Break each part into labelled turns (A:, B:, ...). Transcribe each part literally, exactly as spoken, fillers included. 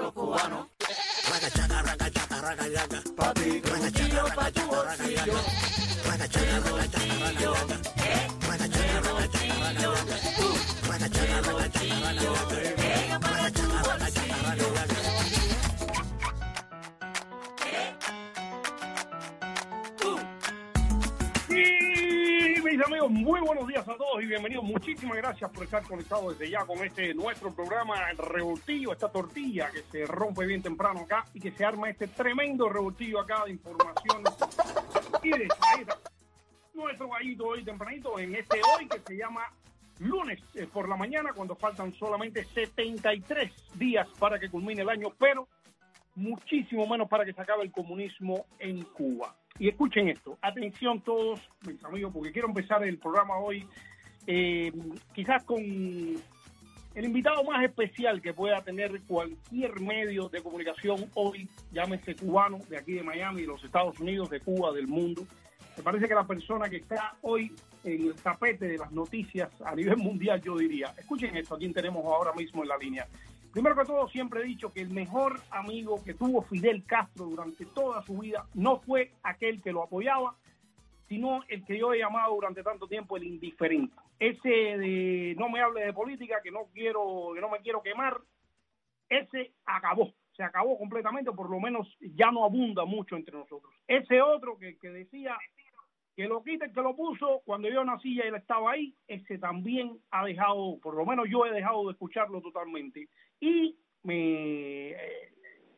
A: los cubanos. Ragachaca, ragachaca, ragachaca. Papi, con un kilo pa' tu bolsillo. Ragachaca, ragachaca, ragachaca. Ragachaca, ragachaca, ragachaca. Ragachaca, ragachaca, ragachaca. Ragachaca, ragachaca, ragachaca.
B: Mis amigos, muy buenos días a todos y bienvenidos. Muchísimas gracias por estar conectados desde ya con este nuestro programa, el revoltillo, esta tortilla que se rompe bien temprano acá y que se arma este tremendo revoltillo acá de información. Y de ahí está nuestro gallito hoy tempranito en este hoy que se llama lunes eh, por la mañana, cuando faltan solamente setenta y tres días para que culmine el año, pero muchísimo menos para que se acabe el comunismo en Cuba. Y escuchen esto, atención todos, mis amigos, porque quiero empezar el programa hoy eh, quizás con el invitado más especial que pueda tener cualquier medio de comunicación hoy, llámese cubano, de aquí de Miami, de los Estados Unidos, de Cuba, del mundo. Me parece que la persona que está hoy en el tapete de las noticias a nivel mundial, yo diría, escuchen esto, a quien tenemos ahora mismo en la línea. Primero que todo, siempre he dicho que el mejor amigo que tuvo Fidel Castro durante toda su vida no fue aquel que lo apoyaba, sino el que yo he llamado durante tanto tiempo el indiferente. Ese de no me hable de política, que no quiero, que no me quiero quemar, ese acabó, se acabó completamente, por lo menos ya no abunda mucho entre nosotros. Ese otro que, que decía que lo quita el que lo puso, cuando yo nací ya él estaba ahí, ese también ha dejado, por lo menos yo he dejado de escucharlo totalmente. Y me, eh,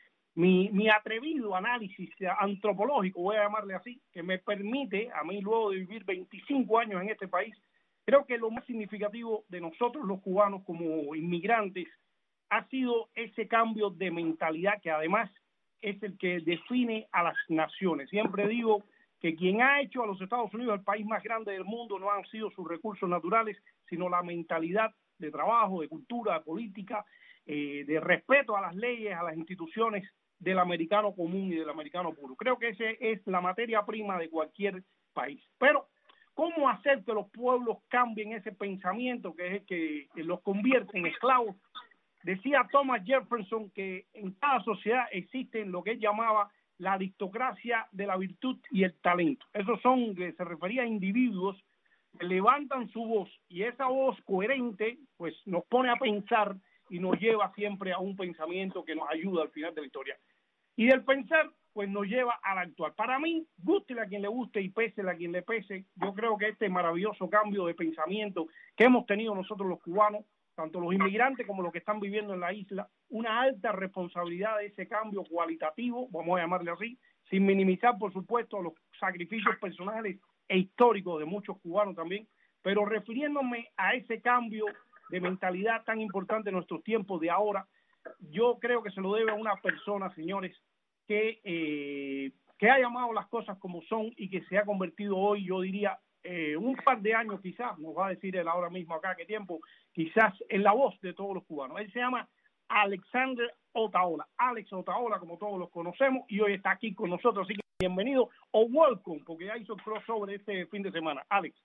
B: mi, mi atrevido análisis antropológico, voy a llamarle así, que me permite, a mí luego de vivir veinticinco años en este país, creo que lo más significativo de nosotros los cubanos como inmigrantes ha sido ese cambio de mentalidad que además es el que define a las naciones. Siempre digo que quien ha hecho a los Estados Unidos el país más grande del mundo no han sido sus recursos naturales, sino la mentalidad de trabajo, de cultura, de política, eh, de respeto a las leyes, a las instituciones del americano común y del americano puro. Creo que esa es la materia prima de cualquier país. Pero, ¿cómo hacer que los pueblos cambien ese pensamiento que es el que, que los convierte en esclavos? Decía Thomas Jefferson que en cada sociedad existen lo que él llamaba la aristocracia de la virtud y el talento. Esos son, que se refería a individuos que levantan su voz y esa voz coherente pues nos pone a pensar y nos lleva siempre a un pensamiento que nos ayuda al final de la historia. Y del pensar pues nos lleva al actual. Para mí, guste a quien le guste y pese a quien le pese, yo creo que este maravilloso cambio de pensamiento que hemos tenido nosotros los cubanos, tanto los inmigrantes como los que están viviendo en la isla, una alta responsabilidad de ese cambio cualitativo, vamos a llamarle así, sin minimizar, por supuesto, los sacrificios personales e históricos de muchos cubanos también, pero refiriéndome a ese cambio de mentalidad tan importante en nuestros tiempos de ahora, yo creo que se lo debe a una persona, señores, que, eh, que ha llamado las cosas como son y que se ha convertido hoy, yo diría, Eh, un par de años quizás, nos va a decir él ahora mismo acá qué tiempo, quizás en la voz de todos los cubanos. Él se llama Alexander Otaola, Alex Otaola, como todos los conocemos, y hoy está aquí con nosotros, así que bienvenido o welcome, porque ya hizo el crossover este fin de semana. Alex.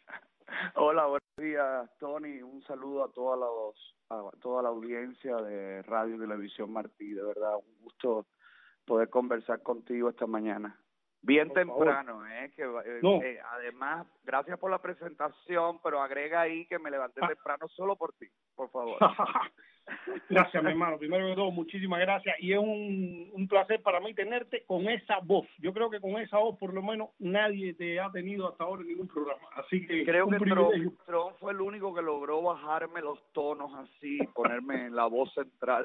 C: Hola, buenos días, Tony. Un saludo a toda, los, a toda la audiencia de Radio y Televisión Martí. De verdad, un gusto poder conversar contigo esta mañana. Bien por temprano, favor. eh, que eh, no. eh, además, gracias por la presentación, pero agrega ahí que me levanté ah. temprano solo por ti, por favor.
B: Gracias, mi hermano. Primero de todo, muchísimas gracias. Y es un, un placer para mí tenerte con esa voz. Yo creo que con esa voz, por lo menos, nadie te ha tenido hasta ahora en ningún programa. Así que
C: creo que Tron, Tron fue el único que logró bajarme los tonos así, ponerme en la voz central.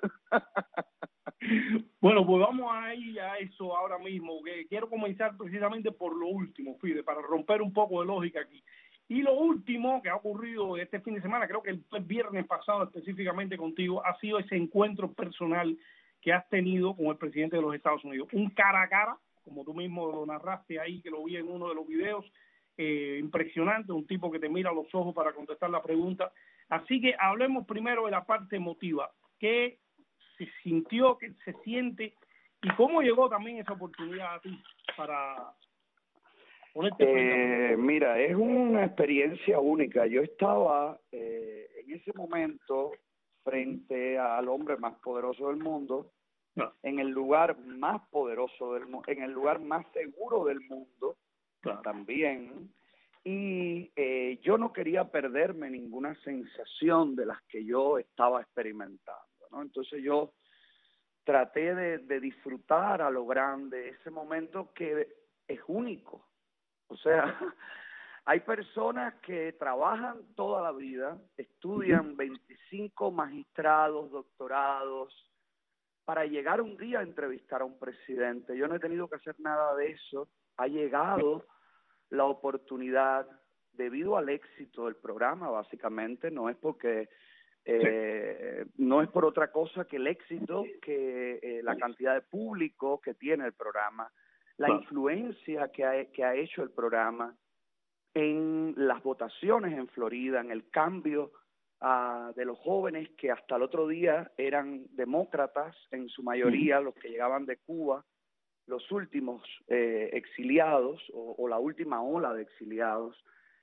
B: Bueno, pues vamos a ir a eso ahora mismo, que quiero comenzar precisamente por lo último, Fide, para romper un poco de lógica aquí. Y lo último que ha ocurrido este fin de semana, creo que el viernes pasado específicamente contigo, ha sido ese encuentro personal que has tenido con el presidente de los Estados Unidos. Un cara a cara, como tú mismo lo narraste ahí, que lo vi en uno de los videos, eh, impresionante, un tipo que te mira a los ojos para contestar la pregunta. Así que hablemos primero de la parte emotiva. ¿Qué se sintió, qué se siente y cómo llegó también esa oportunidad a ti para ponerte
C: eh, frente? Mira, es una experiencia única. Yo estaba eh, en ese momento frente al hombre más poderoso del mundo claro. en el lugar más poderoso del mundo, en el lugar más seguro del mundo, claro. también. Y eh, yo no quería perderme ninguna sensación de las que yo estaba experimentando, ¿no? Entonces yo traté de, de disfrutar a lo grande ese momento que es único. O sea, hay personas que trabajan toda la vida, estudian veinticinco magistrados, doctorados, para llegar un día a entrevistar a un presidente. Yo no he tenido que hacer nada de eso. Ha llegado la oportunidad debido al éxito del programa, básicamente. No es porque eh, sí. no es por otra cosa que el éxito, que eh, la cantidad de público que tiene el programa, la claro. influencia que ha, que ha hecho el programa en las votaciones en Florida, en el cambio uh, de los jóvenes que hasta el otro día eran demócratas, en su mayoría, los que llegaban de Cuba, los últimos eh, exiliados o, o la última ola de exiliados,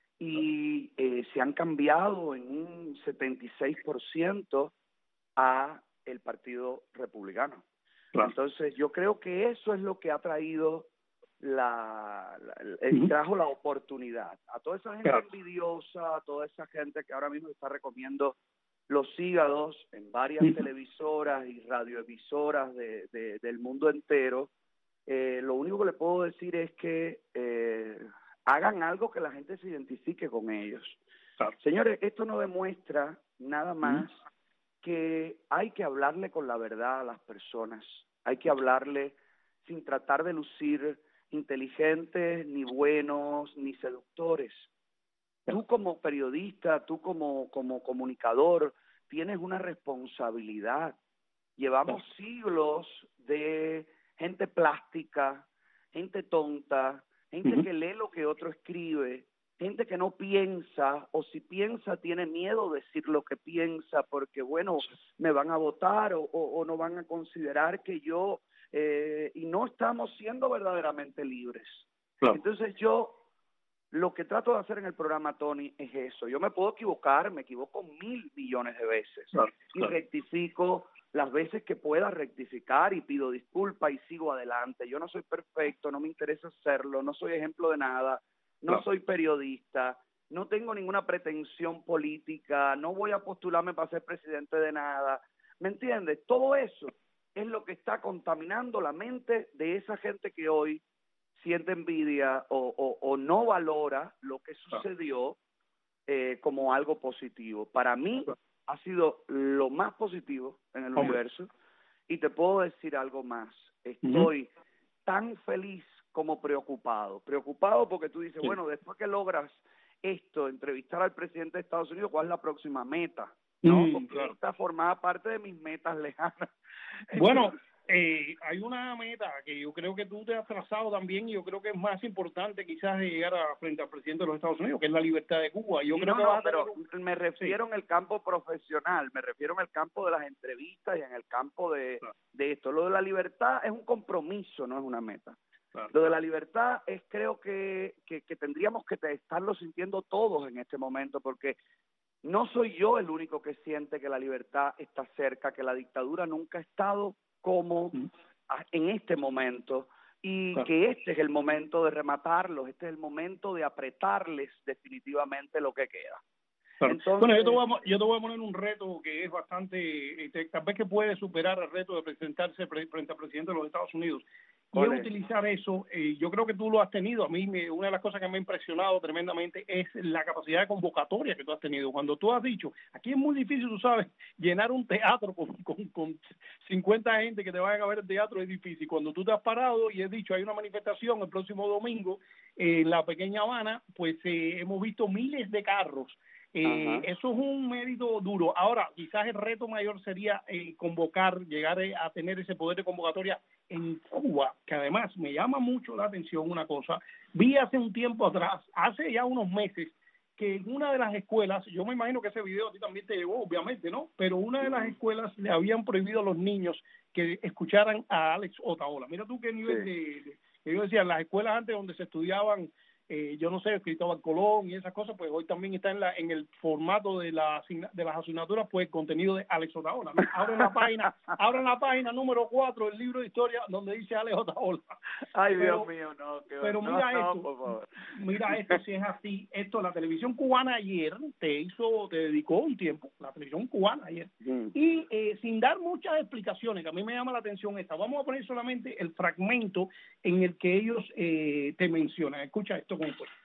C: y eh, se han cambiado en un setenta y seis por ciento a el Partido Republicano. Claro. Entonces yo creo que eso es lo que ha traído la, la uh-huh. trajo la oportunidad a toda esa gente claro. envidiosa, a toda esa gente que ahora mismo está recomiendo los hígados en varias uh-huh. televisoras y radioemisoras de, de, del mundo entero. Eh, lo único que le puedo decir es que eh, hagan algo que la gente se identifique con ellos. Claro. Señores, esto no demuestra nada más uh-huh. que hay que hablarle con la verdad a las personas, hay que hablarle sin tratar de lucir inteligentes, ni buenos, ni seductores. Tú como periodista, tú como, como comunicador, tienes una responsabilidad. Llevamos siglos de gente plástica, gente tonta, gente uh-huh. que lee lo que otro escribe, gente que no piensa, o si piensa tiene miedo de decir lo que piensa porque, bueno, me van a votar o, o, o no van a considerar que yo... Eh, y no estamos siendo verdaderamente libres. Claro. Entonces yo lo que trato de hacer en el programa, Tony, es eso. Yo me puedo equivocar, me equivoco mil millones de veces claro, y claro. rectifico las veces que pueda rectificar y pido disculpas y sigo adelante. Yo no soy perfecto, no me interesa hacerlo, no soy ejemplo de nada, no claro. soy periodista, no tengo ninguna pretensión política, no voy a postularme para ser presidente de nada. ¿Me entiendes? Todo eso es lo que está contaminando la mente de esa gente que hoy siente envidia o, o, o no valora lo que sucedió eh, como algo positivo. Para mí ha sido lo más positivo en el Hombre. universo y te puedo decir algo más. Estoy uh-huh. tan feliz como preocupado. Preocupado porque tú dices, sí. bueno, después que logras esto, entrevistar al presidente de Estados Unidos, ¿cuál es la próxima meta? No, mm, porque claro. esta formaba parte de mis metas lejanas.
B: Bueno, eh, hay una meta que yo creo que tú te has trazado también y yo creo que es más importante quizás de llegar a, frente al presidente de los Estados Unidos, que es la libertad de Cuba. Yo
C: sí,
B: creo
C: no,
B: que
C: no,
B: va a
C: pero
B: tener...
C: me refiero sí. en el campo profesional, me refiero en el campo de las entrevistas y en el campo de, claro. de esto. Lo de la libertad es un compromiso, no es una meta. Claro. Lo de la libertad es creo que, que, que tendríamos que estarlo sintiendo todos en este momento, porque no soy yo el único que siente que la libertad está cerca, que la dictadura nunca ha estado como mm. en este momento y claro. que este es el momento de rematarlos, este es el momento de apretarles definitivamente lo que queda.
B: Claro. Entonces, bueno, yo te, voy a, yo te voy a poner un reto que es bastante, este, tal vez que puede superar el reto de presentarse pre, frente al presidente de los Estados Unidos. Y es utilizar eso, eh, yo creo que tú lo has tenido. A mí me, una de las cosas que me ha impresionado tremendamente es la capacidad de convocatoria que tú has tenido. Cuando tú has dicho, aquí es muy difícil, tú sabes, llenar un teatro con, con, con cincuenta gente que te vayan a ver el teatro es difícil. Cuando tú te has parado y has dicho, hay una manifestación el próximo domingo eh, en la pequeña Habana, pues eh, hemos visto miles de carros. Eh, eso es un mérito duro. Ahora, quizás el reto mayor sería eh, convocar, llegar a tener ese poder de convocatoria en Cuba, que además me llama mucho la atención una cosa. Vi hace un tiempo atrás, hace ya unos meses, que en una de las escuelas, yo me imagino que ese video a ti también te llegó, obviamente, ¿no? Pero una de las escuelas le habían prohibido a los niños que escucharan a Alex Otaola. Mira tú qué nivel sí. de, de... Yo decía, en las escuelas antes donde se estudiaban eh, yo no sé, Cristóbal Colón y esas cosas, pues hoy también está en la en el formato de la de las asignaturas, pues contenido de Alex Otaola, ¿no? Abren la página, abren la página número cuatro del libro de historia donde dice Alex Otaola.
C: Ay,
B: pero,
C: Dios mío, no. Que
B: pero
C: no,
B: mira
C: no,
B: esto,
C: por favor.
B: mira esto, si es así, esto, la televisión cubana ayer te hizo, te dedicó un tiempo, la televisión cubana ayer, mm. y eh, sin dar muchas explicaciones, que a mí me llama la atención esta, vamos a poner solamente el fragmento en el que ellos eh, te mencionan. Escucha esto cómo fue.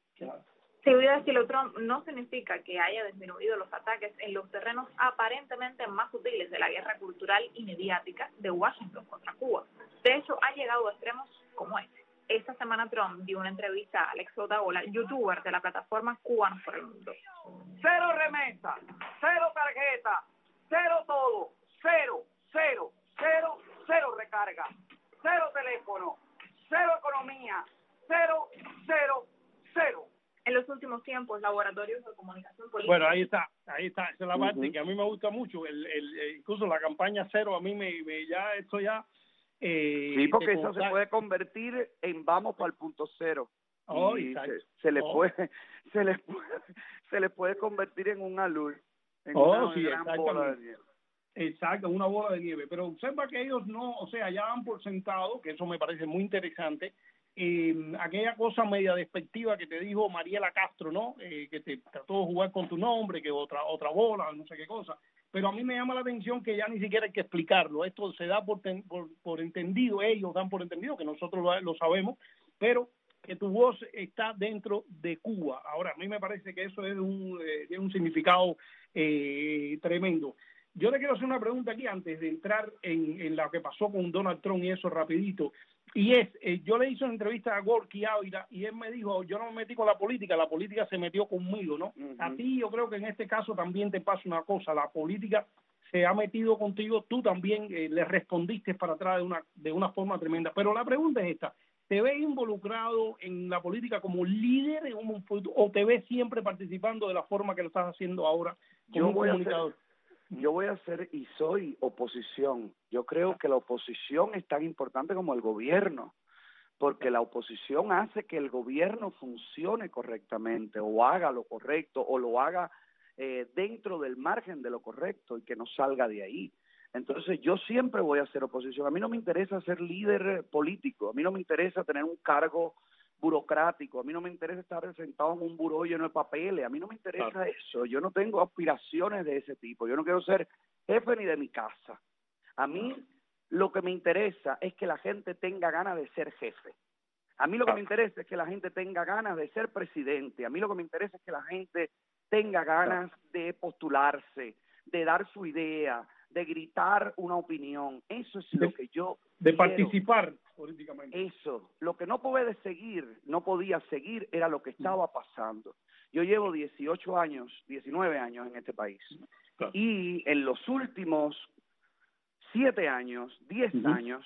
D: Seguridad de Trump no significa que haya disminuido los ataques en los terrenos aparentemente más sutiles de la guerra cultural y mediática de Washington contra Cuba. De hecho, ha llegado a extremos como este. Esta semana Trump dio una entrevista a Alex Otaola, youtuber de la plataforma Cubanos por el Mundo.
E: Cero remesa, cero tarjeta, cero todo, cero, cero, cero, cero recarga, cero teléfono, cero economía, cero, cero, cero.
D: En los últimos tiempos, laboratorios de comunicación política...
B: Bueno, ahí está, ahí está, esa es la parte uh-huh. que a mí me gusta mucho, el, el, incluso la campaña cero, a mí me, me ya, esto ya... Eh,
C: sí, porque eso se puede convertir en vamos para el punto cero.
B: Oh,
C: y se, se le oh. puede, se le puede, se le puede convertir en un alur, en
B: oh,
C: una
B: sí,
C: gran bola de nieve.
B: Exacto, una bola de nieve. Pero observa que ellos no, o sea, ya dan por sentado, que eso me parece muy interesante, eh, aquella cosa media despectiva que te dijo Mariela Castro, ¿no? Eh, que te trató de jugar con tu nombre, que otra otra bola, no sé qué cosa. Pero a mí me llama la atención que ya ni siquiera hay que explicarlo. Esto se da por ten, por, por entendido, ellos dan por entendido, que nosotros lo, lo sabemos, pero que tu voz está dentro de Cuba. Ahora, a mí me parece que eso es un, eh, tiene un significado eh, tremendo. Yo le quiero hacer una pregunta aquí antes de entrar en, en lo que pasó con Donald Trump y eso rapidito. Y es, eh, yo le hice una entrevista a Gorky Ávila y él me dijo, yo no me metí con la política, la política se metió conmigo, ¿no? Uh-huh. A ti yo creo que en este caso también te pasa una cosa, la política se ha metido contigo, tú también eh, le respondiste para atrás de una, de una forma tremenda. Pero la pregunta es esta, ¿te ves involucrado en la política como líder en un, o te ves siempre participando de la forma que lo estás haciendo ahora como
C: yo
B: un
C: voy
B: comunicador?
C: A hacer... Yo voy a ser y soy oposición. Yo creo que la oposición es tan importante como el gobierno, porque la oposición hace que el gobierno funcione correctamente o haga lo correcto o lo haga eh, dentro del margen de lo correcto y que no salga de ahí. Entonces yo siempre voy a ser oposición. A mí no me interesa ser líder político, a mí no me interesa tener un cargo burocrático, a mí no me interesa estar sentado en un buró lleno de papeles, a mí no me interesa claro. eso, yo no tengo aspiraciones de ese tipo, yo no quiero ser jefe ni de mi casa. A mí lo que me interesa es que la gente tenga ganas de ser jefe. A mí lo que me interesa es que la gente tenga ganas de ser presidente, a mí lo que me interesa es que la gente tenga ganas de postularse, de dar su idea, de gritar una opinión. Eso es lo que yo
B: de
C: quiero.
B: Participar políticamente.
C: Eso, lo que no puede seguir, no podía seguir, era lo que estaba pasando. Yo llevo dieciocho años, diecinueve años en este país, claro. y en los últimos siete años, diez uh-huh. años,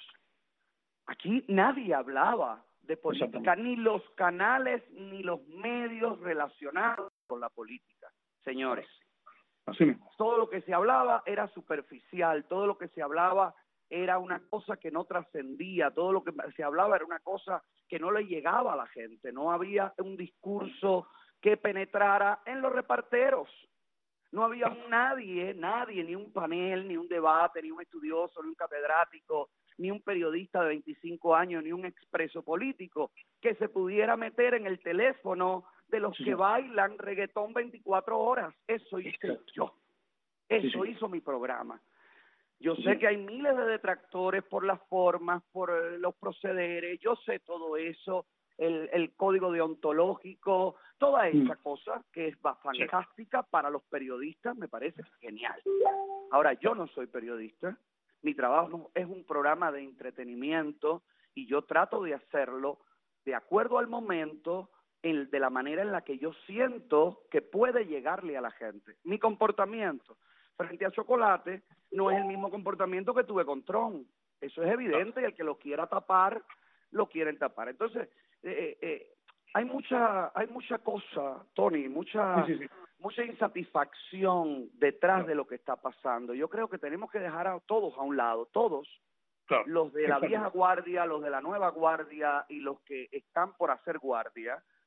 C: aquí nadie hablaba de política, ni los canales, ni los medios relacionados con la política, señores.
B: Así mismo.
C: Todo lo que se hablaba era superficial, todo lo que se hablaba era una cosa que no trascendía, todo lo que se hablaba era una cosa que no le llegaba a la gente, no había un discurso que penetrara en los reparteros, no había nadie, nadie, ni un panel, ni un debate, ni un estudioso, ni un catedrático, ni un periodista de veinticinco años, ni un expreso político que se pudiera meter en el teléfono de los sí, que bailan reggaetón veinticuatro horas. Eso hice yo. Eso sí, sí. hizo mi programa. Yo sé sí. que hay miles de detractores por las formas, por los procederes, yo sé todo eso, el, el código deontológico, toda esa mm. cosa que es fantástica sí. para los periodistas, me parece genial. Ahora, yo no soy periodista, mi trabajo es un programa de entretenimiento y yo trato de hacerlo de acuerdo al momento, el, de la manera en la que yo siento que puede llegarle a la gente. Mi comportamiento frente a Chocolate no es el mismo comportamiento que tuve con Trump. Eso es evidente y el que lo quiera tapar, lo quieren tapar. Entonces, eh, eh, hay mucha hay mucha cosa, Tony, mucha, sí, sí, sí. mucha insatisfacción detrás claro. de lo que está pasando. Yo creo que tenemos que dejar a todos a un lado, todos, claro. los de la vieja guardia, los de la nueva guardia y los que están por hacer guardia,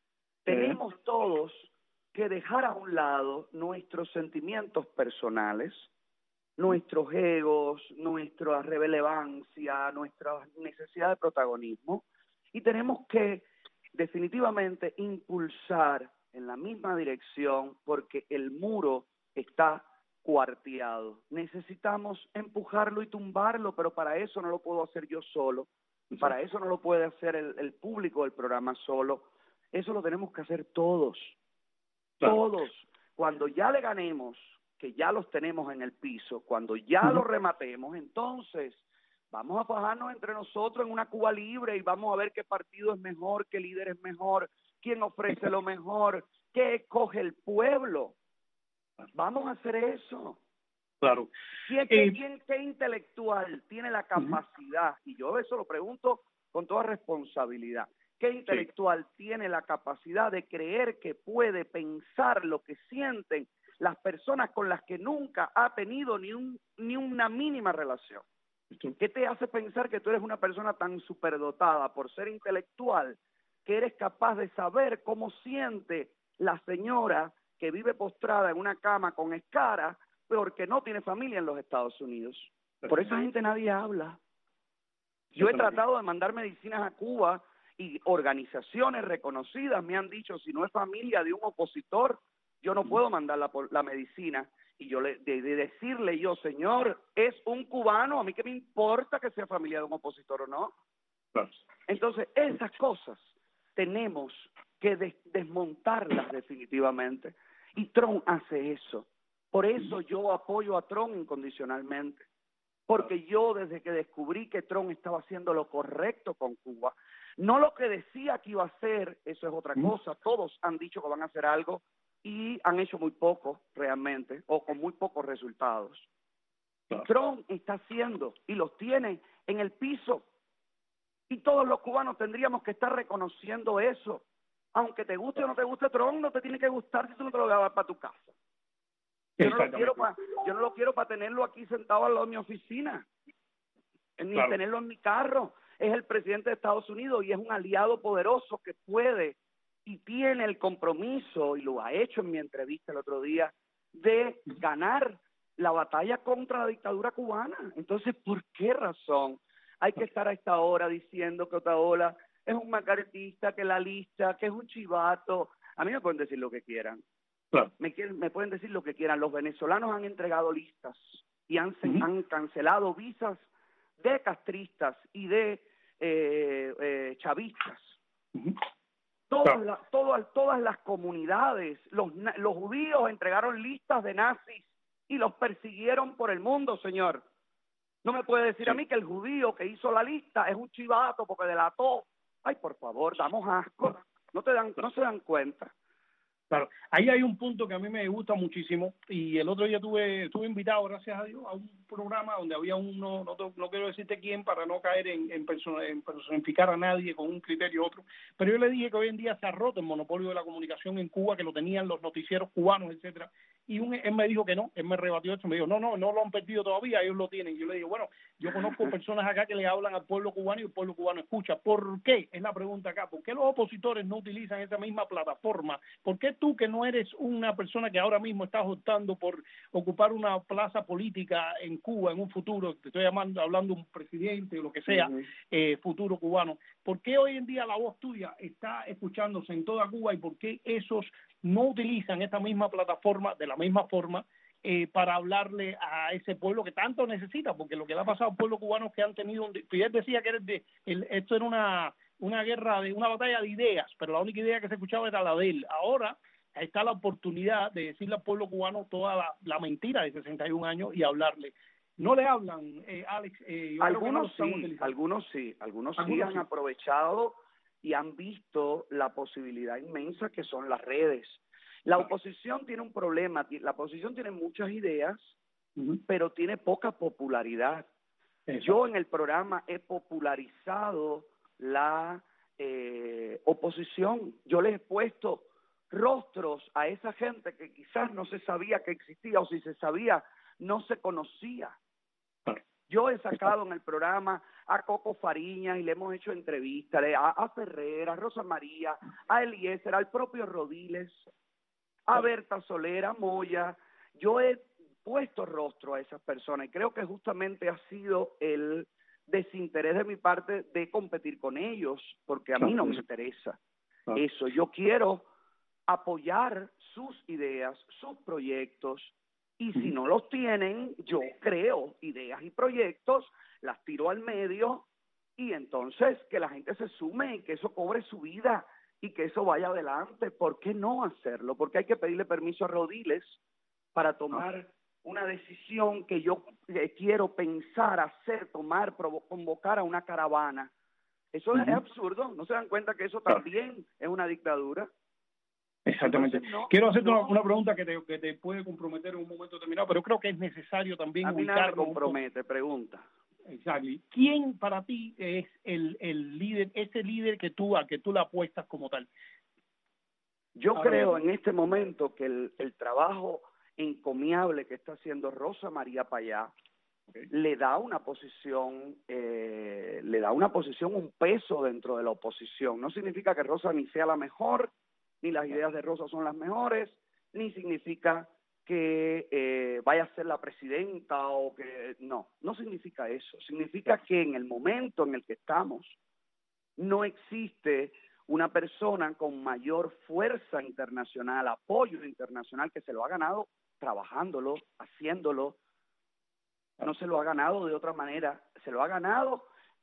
C: tenemos todos que dejar a un lado nuestros sentimientos personales, nuestros egos, nuestra relevancia, nuestra necesidad de protagonismo, y tenemos que definitivamente impulsar en la misma dirección porque el muro está cuarteado. Necesitamos empujarlo y tumbarlo, pero para eso no lo puedo hacer yo solo, para eso no lo puede hacer el, el público del programa solo, eso lo tenemos que hacer todos, claro. todos. Cuando ya le ganemos, que ya los tenemos en el piso, cuando ya uh-huh. los rematemos, entonces vamos a fajarnos entre nosotros en una Cuba libre y vamos a ver qué partido es mejor, qué líder es mejor, quién ofrece lo mejor, qué escoge el pueblo. Vamos a hacer eso.
B: Claro.
C: ¿Quién, eh, quién, qué intelectual tiene la capacidad? Uh-huh. Y yo eso lo pregunto con toda responsabilidad. ¿Qué intelectual sí. tiene la capacidad de creer que puede pensar lo que sienten las personas con las que nunca ha tenido ni un ni una mínima relación? Sí. ¿Qué te hace pensar que tú eres una persona tan superdotada por ser intelectual que eres capaz de saber cómo siente la señora que vive postrada en una cama con escara porque no tiene familia en los Estados Unidos? Por esa gente nadie habla. Yo he tratado de mandar medicinas a Cuba y organizaciones reconocidas me han dicho, si no es familia de un opositor, yo no puedo mandar la, la medicina. Y yo le de, de decirle yo, señor, es un cubano, a mí qué me importa que sea familia de un opositor o no. Entonces, esas cosas tenemos que des, desmontarlas definitivamente. Y Trump hace eso. Por eso yo apoyo a Trump incondicionalmente. Porque yo desde que descubrí que Trump estaba haciendo lo correcto con Cuba, no lo que decía que iba a hacer, eso es otra cosa, todos han dicho que van a hacer algo y han hecho muy poco realmente, o con muy pocos resultados. Claro. Trump está haciendo y los tiene en el piso. Y todos los cubanos tendríamos que estar reconociendo eso. Aunque te guste o no te guste Trump, no te tiene que gustar si tú no te lo vas a llevar para tu casa. Yo no lo quiero para, yo no lo quiero para tenerlo aquí sentado al lado de mi oficina, ni claro. tenerlo en mi carro. Es el presidente de Estados Unidos y es un aliado poderoso que puede y tiene el compromiso, y lo ha hecho en mi entrevista el otro día, de ganar la batalla contra la dictadura cubana. Entonces, ¿por qué razón hay que estar a esta hora diciendo que Otaola es un macartista, que la lista, que es un chivato? A mí me pueden decir lo que quieran. Claro. Me, quieren, me pueden decir lo que quieran. Los venezolanos han entregado listas y han, uh-huh. han cancelado visas de castristas y de eh, eh, chavistas. Uh-huh. Todas, claro. la, todas, todas las comunidades, los, los judíos entregaron listas de nazis y los persiguieron por el mundo, señor. No me puede decir sí. a mí que el judío que hizo la lista es un chivato porque delató. Ay, por favor, damos asco. No te dan, no se dan cuenta.
B: Claro, ahí hay un punto que a mí me gusta muchísimo y el otro día tuve, estuve invitado, gracias a Dios, a un programa donde había uno, no, te, no quiero decirte quién para no caer en, en, persona, en personificar a nadie con un criterio u otro, pero yo le dije que hoy en día se ha roto el monopolio de la comunicación en Cuba, que lo tenían los noticieros cubanos, etcétera, y un, él me dijo que no, él me rebatió esto, me dijo, no, no, no lo han perdido todavía, ellos lo tienen. Y yo le digo, bueno, yo conozco personas acá que le hablan al pueblo cubano y el pueblo cubano escucha. ¿Por qué? Es la pregunta acá. ¿Por qué los opositores no utilizan esa misma plataforma? ¿Por qué tú, que no eres una persona que ahora mismo estás optando por ocupar una plaza política en Cuba en un futuro, te estoy llamando, hablando de un presidente o lo que sea, uh-huh. eh, futuro cubano, ¿por qué hoy en día la voz tuya está escuchándose en toda Cuba y por qué esos no utilizan esta misma plataforma de la misma forma eh, para hablarle a ese pueblo que tanto necesita? Porque lo que le ha pasado al pueblo cubano es que han tenido un... Fidel decía que era de, el, esto era una, una guerra, de una batalla de ideas, pero la única idea que se escuchaba era la de él. Ahora está la oportunidad de decirle al pueblo cubano toda la, la mentira de sesenta y un años y hablarle. No le hablan, eh, Alex. Eh,
C: algunos, sí, algunos sí, algunos sí, algunos sí han aprovechado y han visto la posibilidad inmensa que son las redes. La oposición tiene un problema, la oposición tiene muchas ideas, uh-huh. pero tiene poca popularidad. Eso. Yo en el programa he popularizado la eh, oposición, yo les he puesto rostros a esa gente que quizás no se sabía que existía, o si se sabía, no se conocía. Yo he sacado en el programa a Coco Fariñas y le hemos hecho entrevistas, a, a Ferrer, a Rosa María, a Eliezer, al propio Rodiles, a Berta Solera, Moya. Yo he puesto rostro a esas personas y creo que justamente ha sido el desinterés de mi parte de competir con ellos, porque a mí no me interesa eso. Yo quiero apoyar sus ideas, sus proyectos, y si no los tienen, yo creo ideas y proyectos, las tiro al medio, y entonces que la gente se sume y que eso cobre su vida y que eso vaya adelante. ¿Por qué no hacerlo? Porque hay que pedirle permiso a Rodiles para tomar una decisión que yo eh, quiero pensar, hacer, tomar, convocar a una caravana. Eso uh-huh. es absurdo. ¿No se dan cuenta que eso también es una dictadura?
B: Exactamente. Entonces, no, Quiero hacerte no, una, una pregunta que te, que te puede comprometer en un momento determinado, pero creo que es necesario también
C: a mí nada me compromete, pregunta.
B: Exacto. ¿Quién para ti es el, el líder, ese líder que tú, a que tú le apuestas como tal?
C: Yo Ahora, creo en este momento que el, el trabajo encomiable que está haciendo Rosa María Payá okay. le da una posición, eh, le da una posición, un peso dentro de la oposición. No significa que Rosa ni sea la mejor, ni las ideas de Rosa son las mejores, ni significa que eh, vaya a ser la presidenta o que... No, no significa eso. Significa que en el momento en el que estamos no existe una persona con mayor fuerza internacional, apoyo internacional, que se lo ha ganado trabajándolo, haciéndolo. No se lo ha ganado de otra manera, se lo ha ganado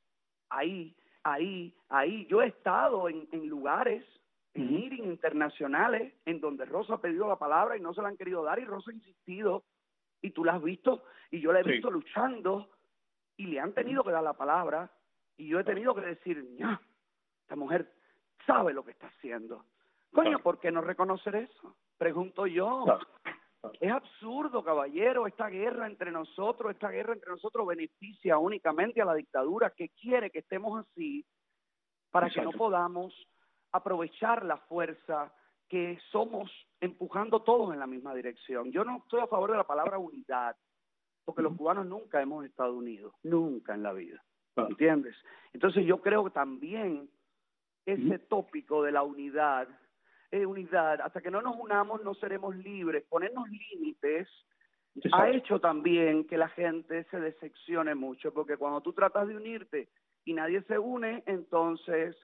C: ahí, ahí, ahí. Yo he estado en, en lugares... en meetings internacionales en donde Rosa ha pedido la palabra y no se la han querido dar y Rosa ha insistido y tú la has visto y yo la he sí. visto luchando y le han tenido que dar la palabra y yo he tenido que decir, no, esta mujer sabe lo que está haciendo. Coño, ¿por qué no reconocer eso? Pregunto yo. Es absurdo, caballero, esta guerra entre nosotros, esta guerra entre nosotros beneficia únicamente a la dictadura que quiere que estemos así para Exacto. que no podamos aprovechar la fuerza que somos empujando todos en la misma dirección. Yo no estoy a favor de la palabra unidad, porque los cubanos nunca hemos estado unidos, nunca en la vida, ¿entiendes? Entonces yo creo que también ese tópico de la unidad, eh, unidad, hasta que no nos unamos no seremos libres, ponernos límites, ha hecho también que la gente se decepcione mucho, porque cuando tú tratas de unirte y nadie se une, entonces...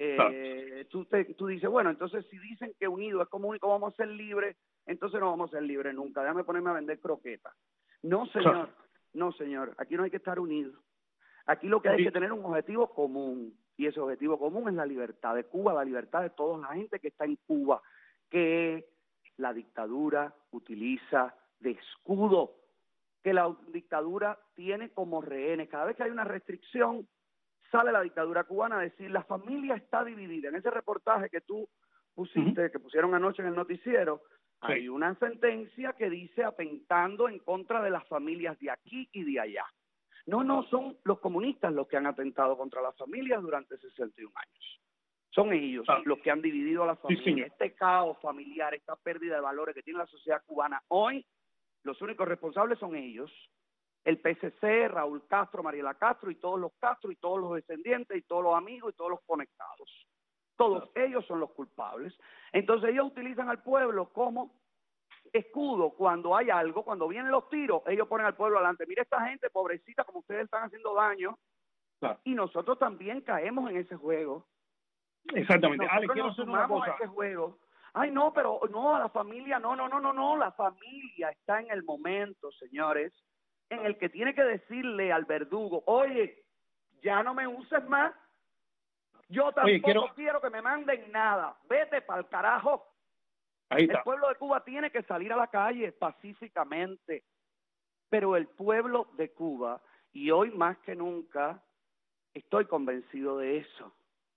C: Eh, tú, te, tú dices, bueno, entonces si dicen que unido es como único vamos a ser libres, entonces no vamos a ser libres nunca, déjame ponerme a vender croquetas. No, señor, no, señor, aquí no hay que estar unidos. Aquí lo que hay es que tener un objetivo común, y ese objetivo común es la libertad de Cuba, la libertad de toda la gente que está en Cuba, que la dictadura utiliza de escudo, que la dictadura tiene como rehenes. Cada vez que hay una restricción, sale la dictadura cubana a decir, la familia está dividida. En ese reportaje que tú pusiste, uh-huh. que pusieron anoche en el noticiero, sí. hay una sentencia que dice atentando en contra de las familias de aquí y de allá. No, no, son los comunistas los que han atentado contra las familias durante sesenta y un años. Son ellos ah. los que han dividido a la familia. Sí, sí. Este caos familiar, esta pérdida de valores que tiene la sociedad cubana hoy, los únicos responsables son ellos. El P S C, Raúl Castro, Mariela Castro y todos los Castro y todos los descendientes y todos los amigos y todos los conectados. Todos claro. ellos son los culpables. Entonces ellos utilizan al pueblo como escudo cuando hay algo, cuando vienen los tiros, ellos ponen al pueblo adelante. Mira esta gente, pobrecita, como ustedes están haciendo daño. Claro. Y nosotros también caemos en ese juego.
B: Exactamente.
C: Nosotros
B: Ale, quiero
C: nos
B: hacer una cosa.
C: A ese juego. Ay, no, pero no, a la familia, no, no, no, no, no, la familia está en el momento, señores, en el que tiene que decirle al verdugo, oye, ya no me uses más, yo tampoco oye, quiero... quiero que me manden nada, vete para el carajo.
B: Ahí está.
C: El pueblo de Cuba tiene que salir a la calle pacíficamente, pero el pueblo de Cuba, y hoy más que nunca, estoy convencido de eso.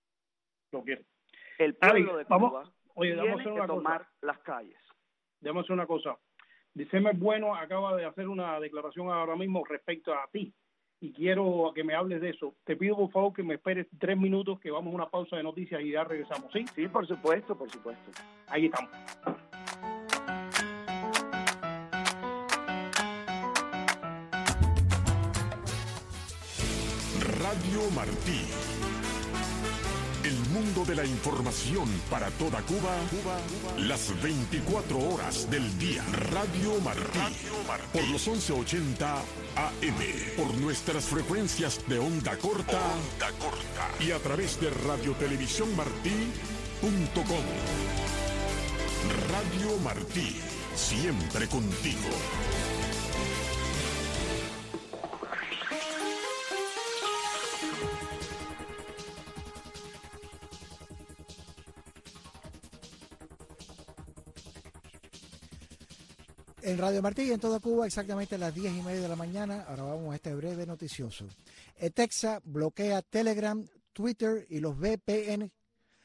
B: Lo quiero.
C: El pueblo Ale, de Cuba
B: vamos, oye,
C: tiene
B: vamos a
C: que tomar
B: cosa.
C: las calles.
B: Déjame hacer una cosa. Diceme Bueno acaba de hacer una declaración ahora mismo respecto a ti y quiero que me hables de eso. Te pido por favor que me esperes tres minutos, que vamos a una pausa de noticias y ya regresamos, ¿sí?
C: Sí, por supuesto, por supuesto.
B: Ahí estamos.
F: Radio Martí. El mundo de la información para toda Cuba, Cuba, Cuba, las veinticuatro horas del día. Radio Martí. Radio Martí. Por los once ochenta A M. Por nuestras frecuencias de onda corta. Onda corta. Y a través de radiotelevisiónmartí punto com. Radio Martí. Siempre contigo.
G: En Radio Martí y en toda Cuba, exactamente a las diez y media de la mañana. Ahora vamos a este breve noticioso. Etexa bloquea Telegram, Twitter y los V P N.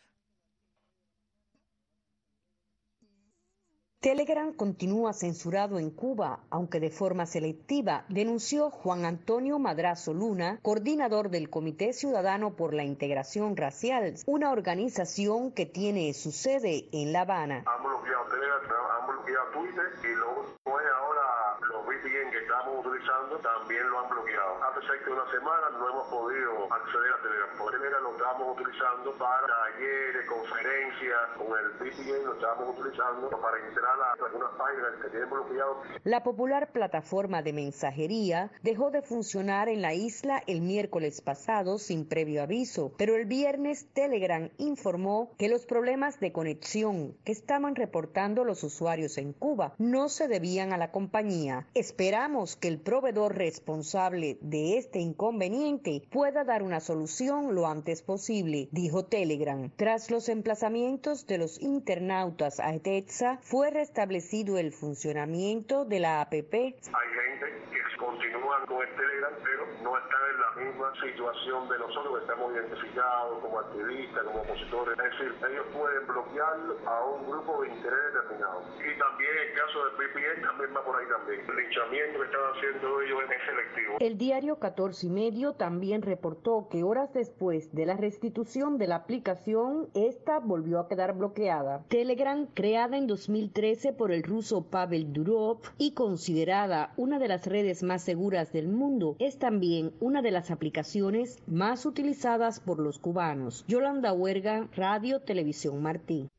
H: Telegram continúa censurado en Cuba, aunque de forma selectiva, denunció Juan Antonio Madrazo Luna, coordinador del Comité Ciudadano por la Integración Racial, una organización que tiene su sede en La Habana.
I: Han bloqueado Telegram, han bloqueado Twitter y lo último es ahora los V P N que estamos utilizando también lo han bloqueado. Hace cerca de una semana no hemos podido acceder a Telegram. Por Telegram lo estamos utilizando para talleres, conferencias, con el V P N lo estamos utilizando para entrar a algunas páginas que tienen bloqueado.
H: La popular plataforma de mensajería dejó de funcionar en la isla el miércoles pasado sin previo aviso, pero el viernes Telegram informó que los problemas de conexión que estaban reportando los usuarios en Cuba no se debían a la compañía. Esperamos que el proveedor responsable de este inconveniente pueda dar una solución lo antes posible, dijo Telegram. Tras los emplazamientos de los internautas a Etexa, fue restablecido el funcionamiento de la app. Hay
I: gente que continúan con el Telegram, pero no están en la misma situación de nosotros, que estamos identificados como activistas, como opositores. Es decir, ellos pueden bloquear a un grupo de interés determinado. Y también el caso del V P N también va por ahí también. El linchamiento que están haciendo ellos es selectivo.
H: El diario catorce y medio también reportó que horas después de la restitución de la aplicación, esta volvió a quedar bloqueada. Telegram, creada en dos mil trece por el ruso Pavel Durov y considerada una de las redes más seguras del mundo, es también una de las aplicaciones más utilizadas por los cubanos. Yolanda Huerga, Radio Televisión Martí.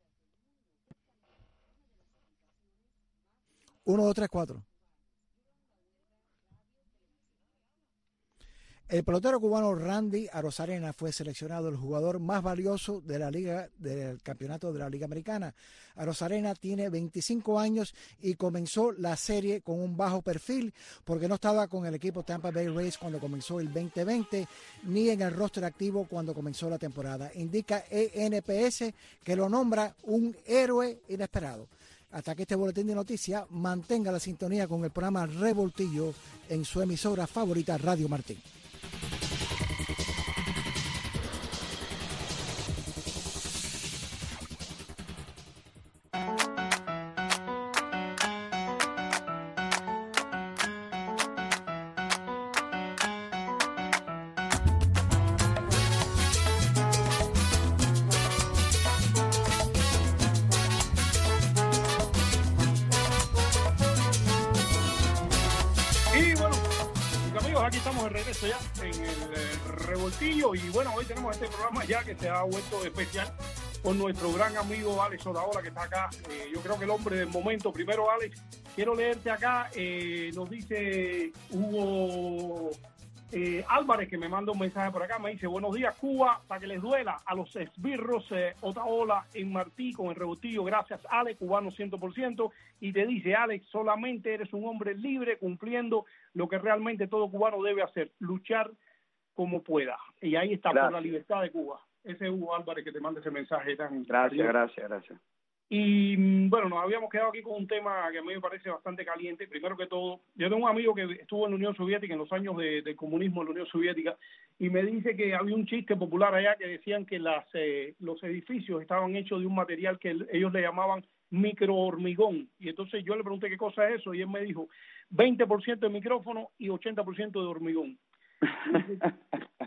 G: uno, dos, tres, cuatro. El pelotero cubano Randy Arozarena fue seleccionado el jugador más valioso de la liga del campeonato de la Liga Americana. Arozarena tiene veinticinco años y comenzó la serie con un bajo perfil porque no estaba con el equipo Tampa Bay Rays cuando comenzó el veinte veinte ni en el roster activo cuando comenzó la temporada. Indica E N P S que lo nombra un héroe inesperado. Hasta que este boletín de noticias, mantenga la sintonía con el programa Revoltillo en su emisora favorita Radio Martí.
B: Aquí estamos de regreso ya en el eh, Revoltillo y bueno, hoy tenemos este programa ya que se ha vuelto especial con nuestro gran amigo Alex Otaola que está acá, eh, yo creo que el hombre del momento. Primero, Alex, quiero leerte acá, eh, nos dice Hugo eh, Álvarez, que me manda un mensaje por acá, me dice: buenos días Cuba, para que les duela a los esbirros eh, Otaola en Martí con el Revoltillo. Gracias Alex, cubano cien por ciento. Y te dice: Alex, solamente eres un hombre libre cumpliendo lo que realmente todo cubano debe hacer, luchar como pueda. Y ahí está, gracias. Por la libertad de Cuba. Ese es Hugo Álvarez que te manda ese mensaje tan...
C: Gracias, gracias, gracias.
B: Y bueno, nos habíamos quedado aquí con un tema que a mí me parece bastante caliente. Primero que todo, yo tengo un amigo que estuvo en la Unión Soviética en los años de, del comunismo en la Unión Soviética y me dice que había un chiste popular allá que decían que las eh, los edificios estaban hechos de un material que ellos le llamaban microhormigón. Y entonces yo le pregunté qué cosa es eso y él me dijo veinte por ciento de micrófono y ochenta por ciento de hormigón.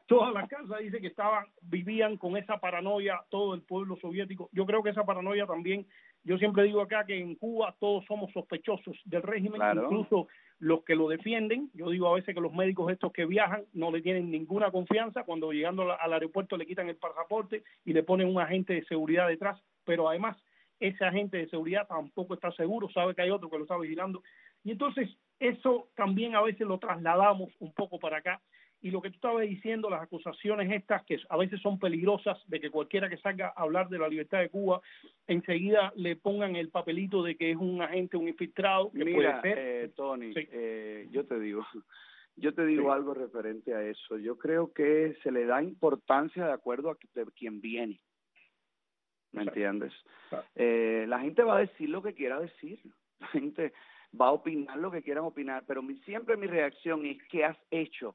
B: todas las casas dice que estaban, vivían con esa paranoia todo el pueblo soviético. Yo creo que esa paranoia también, yo siempre digo acá que en Cuba todos somos sospechosos del régimen, claro. Incluso los que lo defienden. Yo digo a veces que los médicos estos que viajan no le tienen ninguna confianza, cuando llegando al, al aeropuerto le quitan el pasaporte y le ponen un agente de seguridad detrás, pero además ese agente de seguridad tampoco está seguro, sabe que hay otro que lo está vigilando, y entonces eso también a veces lo trasladamos un poco para acá. Y lo que tú estabas diciendo, las acusaciones estas, que a veces son peligrosas, de que cualquiera que salga a hablar de la libertad de Cuba, enseguida le pongan el papelito de que es un agente, un infiltrado, que
C: Mira,
B: puede ser.
C: Eh, Tony,
B: sí.
C: eh, yo te digo, yo te digo
B: sí.
C: algo referente a eso. Yo creo que se le da importancia de acuerdo a de quien viene. ¿Me Exacto. entiendes? Claro. Eh, la gente va a decir lo que quiera decir. La gente va a opinar lo que quieran opinar, pero mi, siempre mi reacción es ¿qué has hecho?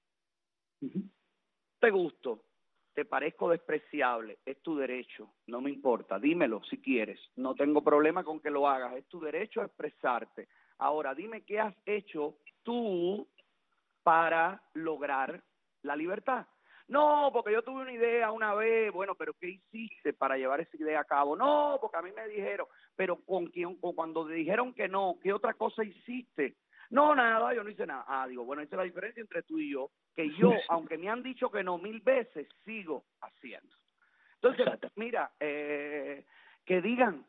C: Uh-huh. Te gusto, te parezco despreciable, es tu derecho, no me importa, dímelo si quieres, no tengo problema con que lo hagas, es tu derecho a expresarte. Ahora, dime qué has hecho tú para lograr la libertad. No, porque yo tuve una idea una vez, bueno, pero ¿qué hiciste para llevar esa idea a cabo? No, porque a mí me dijeron, pero con quién, con cuando dijeron que no, ¿qué otra cosa hiciste? No, nada, yo no hice nada. Ah, digo, bueno, esa es la diferencia entre tú y yo, que yo, aunque me han dicho que no mil veces, sigo haciendo. Entonces, Exacto. mira, eh, que digan,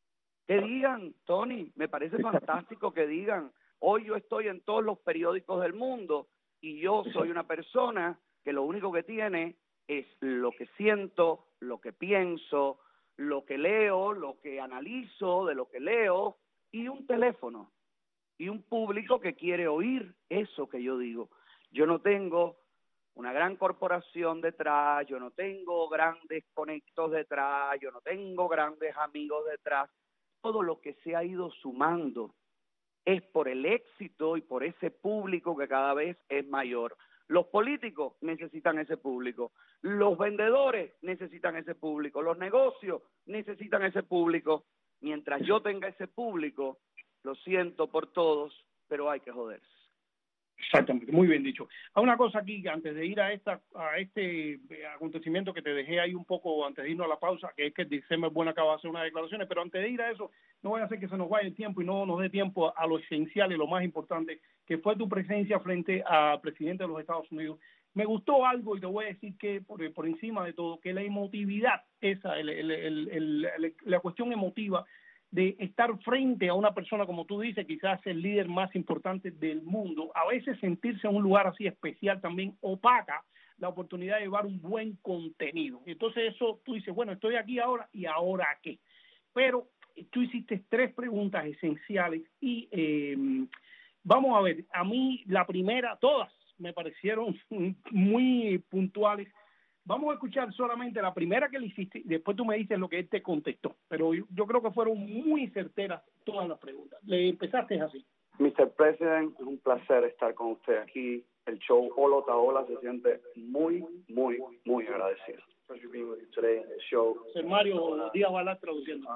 C: que digan, Tony, me parece fantástico que digan, hoy yo estoy en todos los periódicos del mundo y yo soy una persona que lo único que tiene es lo que siento, lo que pienso, lo que leo, lo que analizo de lo que leo y un teléfono. Y un público que quiere oír eso que yo digo. Yo no tengo una gran corporación detrás, yo no tengo grandes conectos detrás, yo no tengo grandes amigos detrás. Todo lo que se ha ido sumando es por el éxito y por ese público que cada vez es mayor. Los políticos necesitan ese público, los vendedores necesitan ese público, los negocios necesitan ese público. Mientras yo tenga ese público, lo siento por todos, pero hay que joderse.
B: Exactamente, muy bien dicho. Hay una cosa aquí, antes de ir a esta a este acontecimiento que te dejé ahí un poco antes de irnos a la pausa, que es que December Bueno acaba de hacer unas declaraciones, pero antes de ir a eso, no voy a hacer que se nos vaya el tiempo y no nos dé tiempo a lo esencial y lo más importante, que fue tu presencia frente al presidente de los Estados Unidos. Me gustó algo y te voy a decir que por, por encima de todo, que la emotividad, esa, el, el, el, el, el, la cuestión emotiva, de estar frente a una persona, como tú dices, quizás el líder más importante del mundo, a veces sentirse en un lugar así especial también opaca la oportunidad de llevar un buen contenido. Entonces eso, tú dices, bueno, estoy aquí ahora, ¿y ahora qué? Pero tú hiciste tres preguntas esenciales y eh, vamos a ver, a mí la primera, todas me parecieron muy puntuales. Vamos a escuchar solamente la primera que le hiciste y después tú me dices lo que él te contestó. Pero yo, yo creo que fueron muy certeras todas las preguntas. Le empezaste así.
C: mister President, es un placer estar con usted aquí. El show Hola Taola se siente muy, muy, muy agradecido.
B: Ser Mario Díaz Balart traduciendo.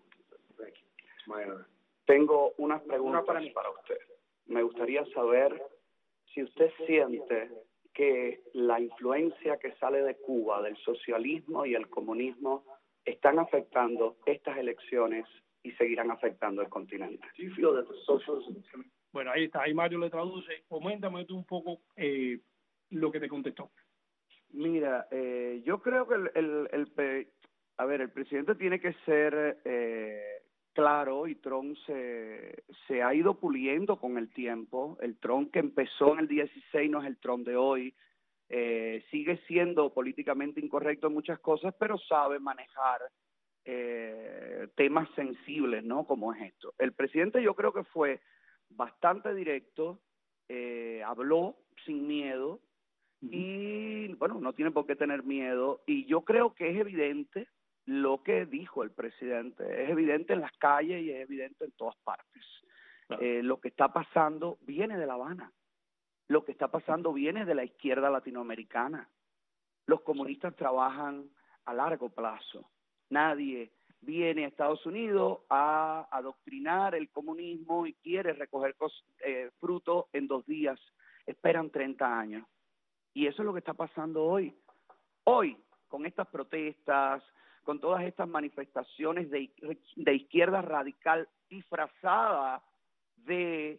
C: Tengo unas preguntas para, para usted. Me gustaría saber si usted siente que la influencia que sale de Cuba, del socialismo y el comunismo, están afectando estas elecciones y seguirán afectando el continente.
B: Bueno, ahí está, ahí Mario le traduce. Coméntame tú un poco eh, lo que te contestó.
C: Mira, eh, yo creo que el, el, el, a ver, el presidente tiene que ser eh, claro, y Trump se, se ha ido puliendo con el tiempo. El Trump que empezó en el dieciséis no es el Trump de hoy. Eh, sigue siendo políticamente incorrecto en muchas cosas, pero sabe manejar eh, temas sensibles, ¿no? Como es esto. El presidente yo creo que fue bastante directo, eh, habló sin miedo y, bueno, no tiene por qué tener miedo. Y yo creo que es evidente lo que dijo el presidente, es evidente en las calles y es evidente en todas partes. Claro. Eh, lo que está pasando viene de La Habana, lo que está pasando viene de la izquierda latinoamericana. Los comunistas trabajan a largo plazo. Nadie viene a Estados Unidos a adoctrinar el comunismo y quiere recoger cos, eh, fruto en dos días. Esperan treinta años. Y eso es lo que está pasando hoy. Hoy, con estas protestas, con todas estas manifestaciones de, de izquierda radical disfrazada de,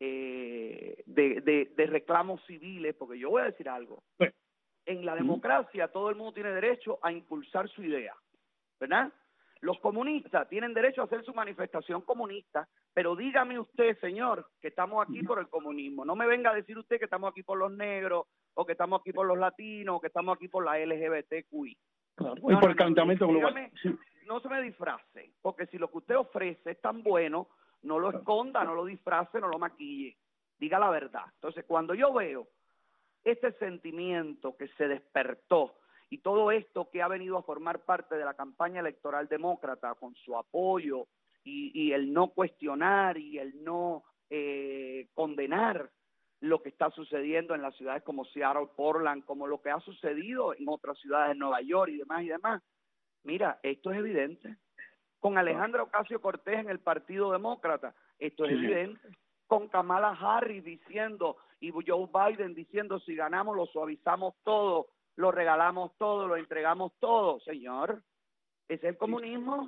C: eh, de, de, de reclamos civiles, porque yo voy a decir algo.
B: Sí.
C: En la democracia todo el mundo tiene derecho a impulsar su idea, ¿verdad? Los comunistas tienen derecho a hacer su manifestación comunista, pero dígame usted, señor, que estamos aquí por el comunismo. No me venga a decir usted que estamos aquí por los negros, o que estamos aquí por los latinos, o que estamos aquí por la L G B T Q I.
B: Claro.
C: No,
B: y por
C: no,
B: el calentamiento
C: no,
B: global.
C: dígame,
B: Sí.
C: No se me disfrace, porque si lo que usted ofrece es tan bueno, no lo esconda, no lo disfrace, no lo maquille. Diga la verdad. Entonces, cuando yo veo este sentimiento que se despertó y todo esto que ha venido a formar parte de la campaña electoral demócrata con su apoyo y, y el no cuestionar y el no eh, condenar lo que está sucediendo en las ciudades como Seattle, Portland, como lo que ha sucedido en otras ciudades de Nueva York y demás y demás. Mira, esto es evidente. Con Alejandra Ocasio-Cortez en el Partido Demócrata, esto es
B: Sí,
C: evidente. Con Kamala Harris diciendo y Joe Biden diciendo si ganamos lo suavizamos todo, lo regalamos todo, lo entregamos todo. Señor, ¿es el comunismo?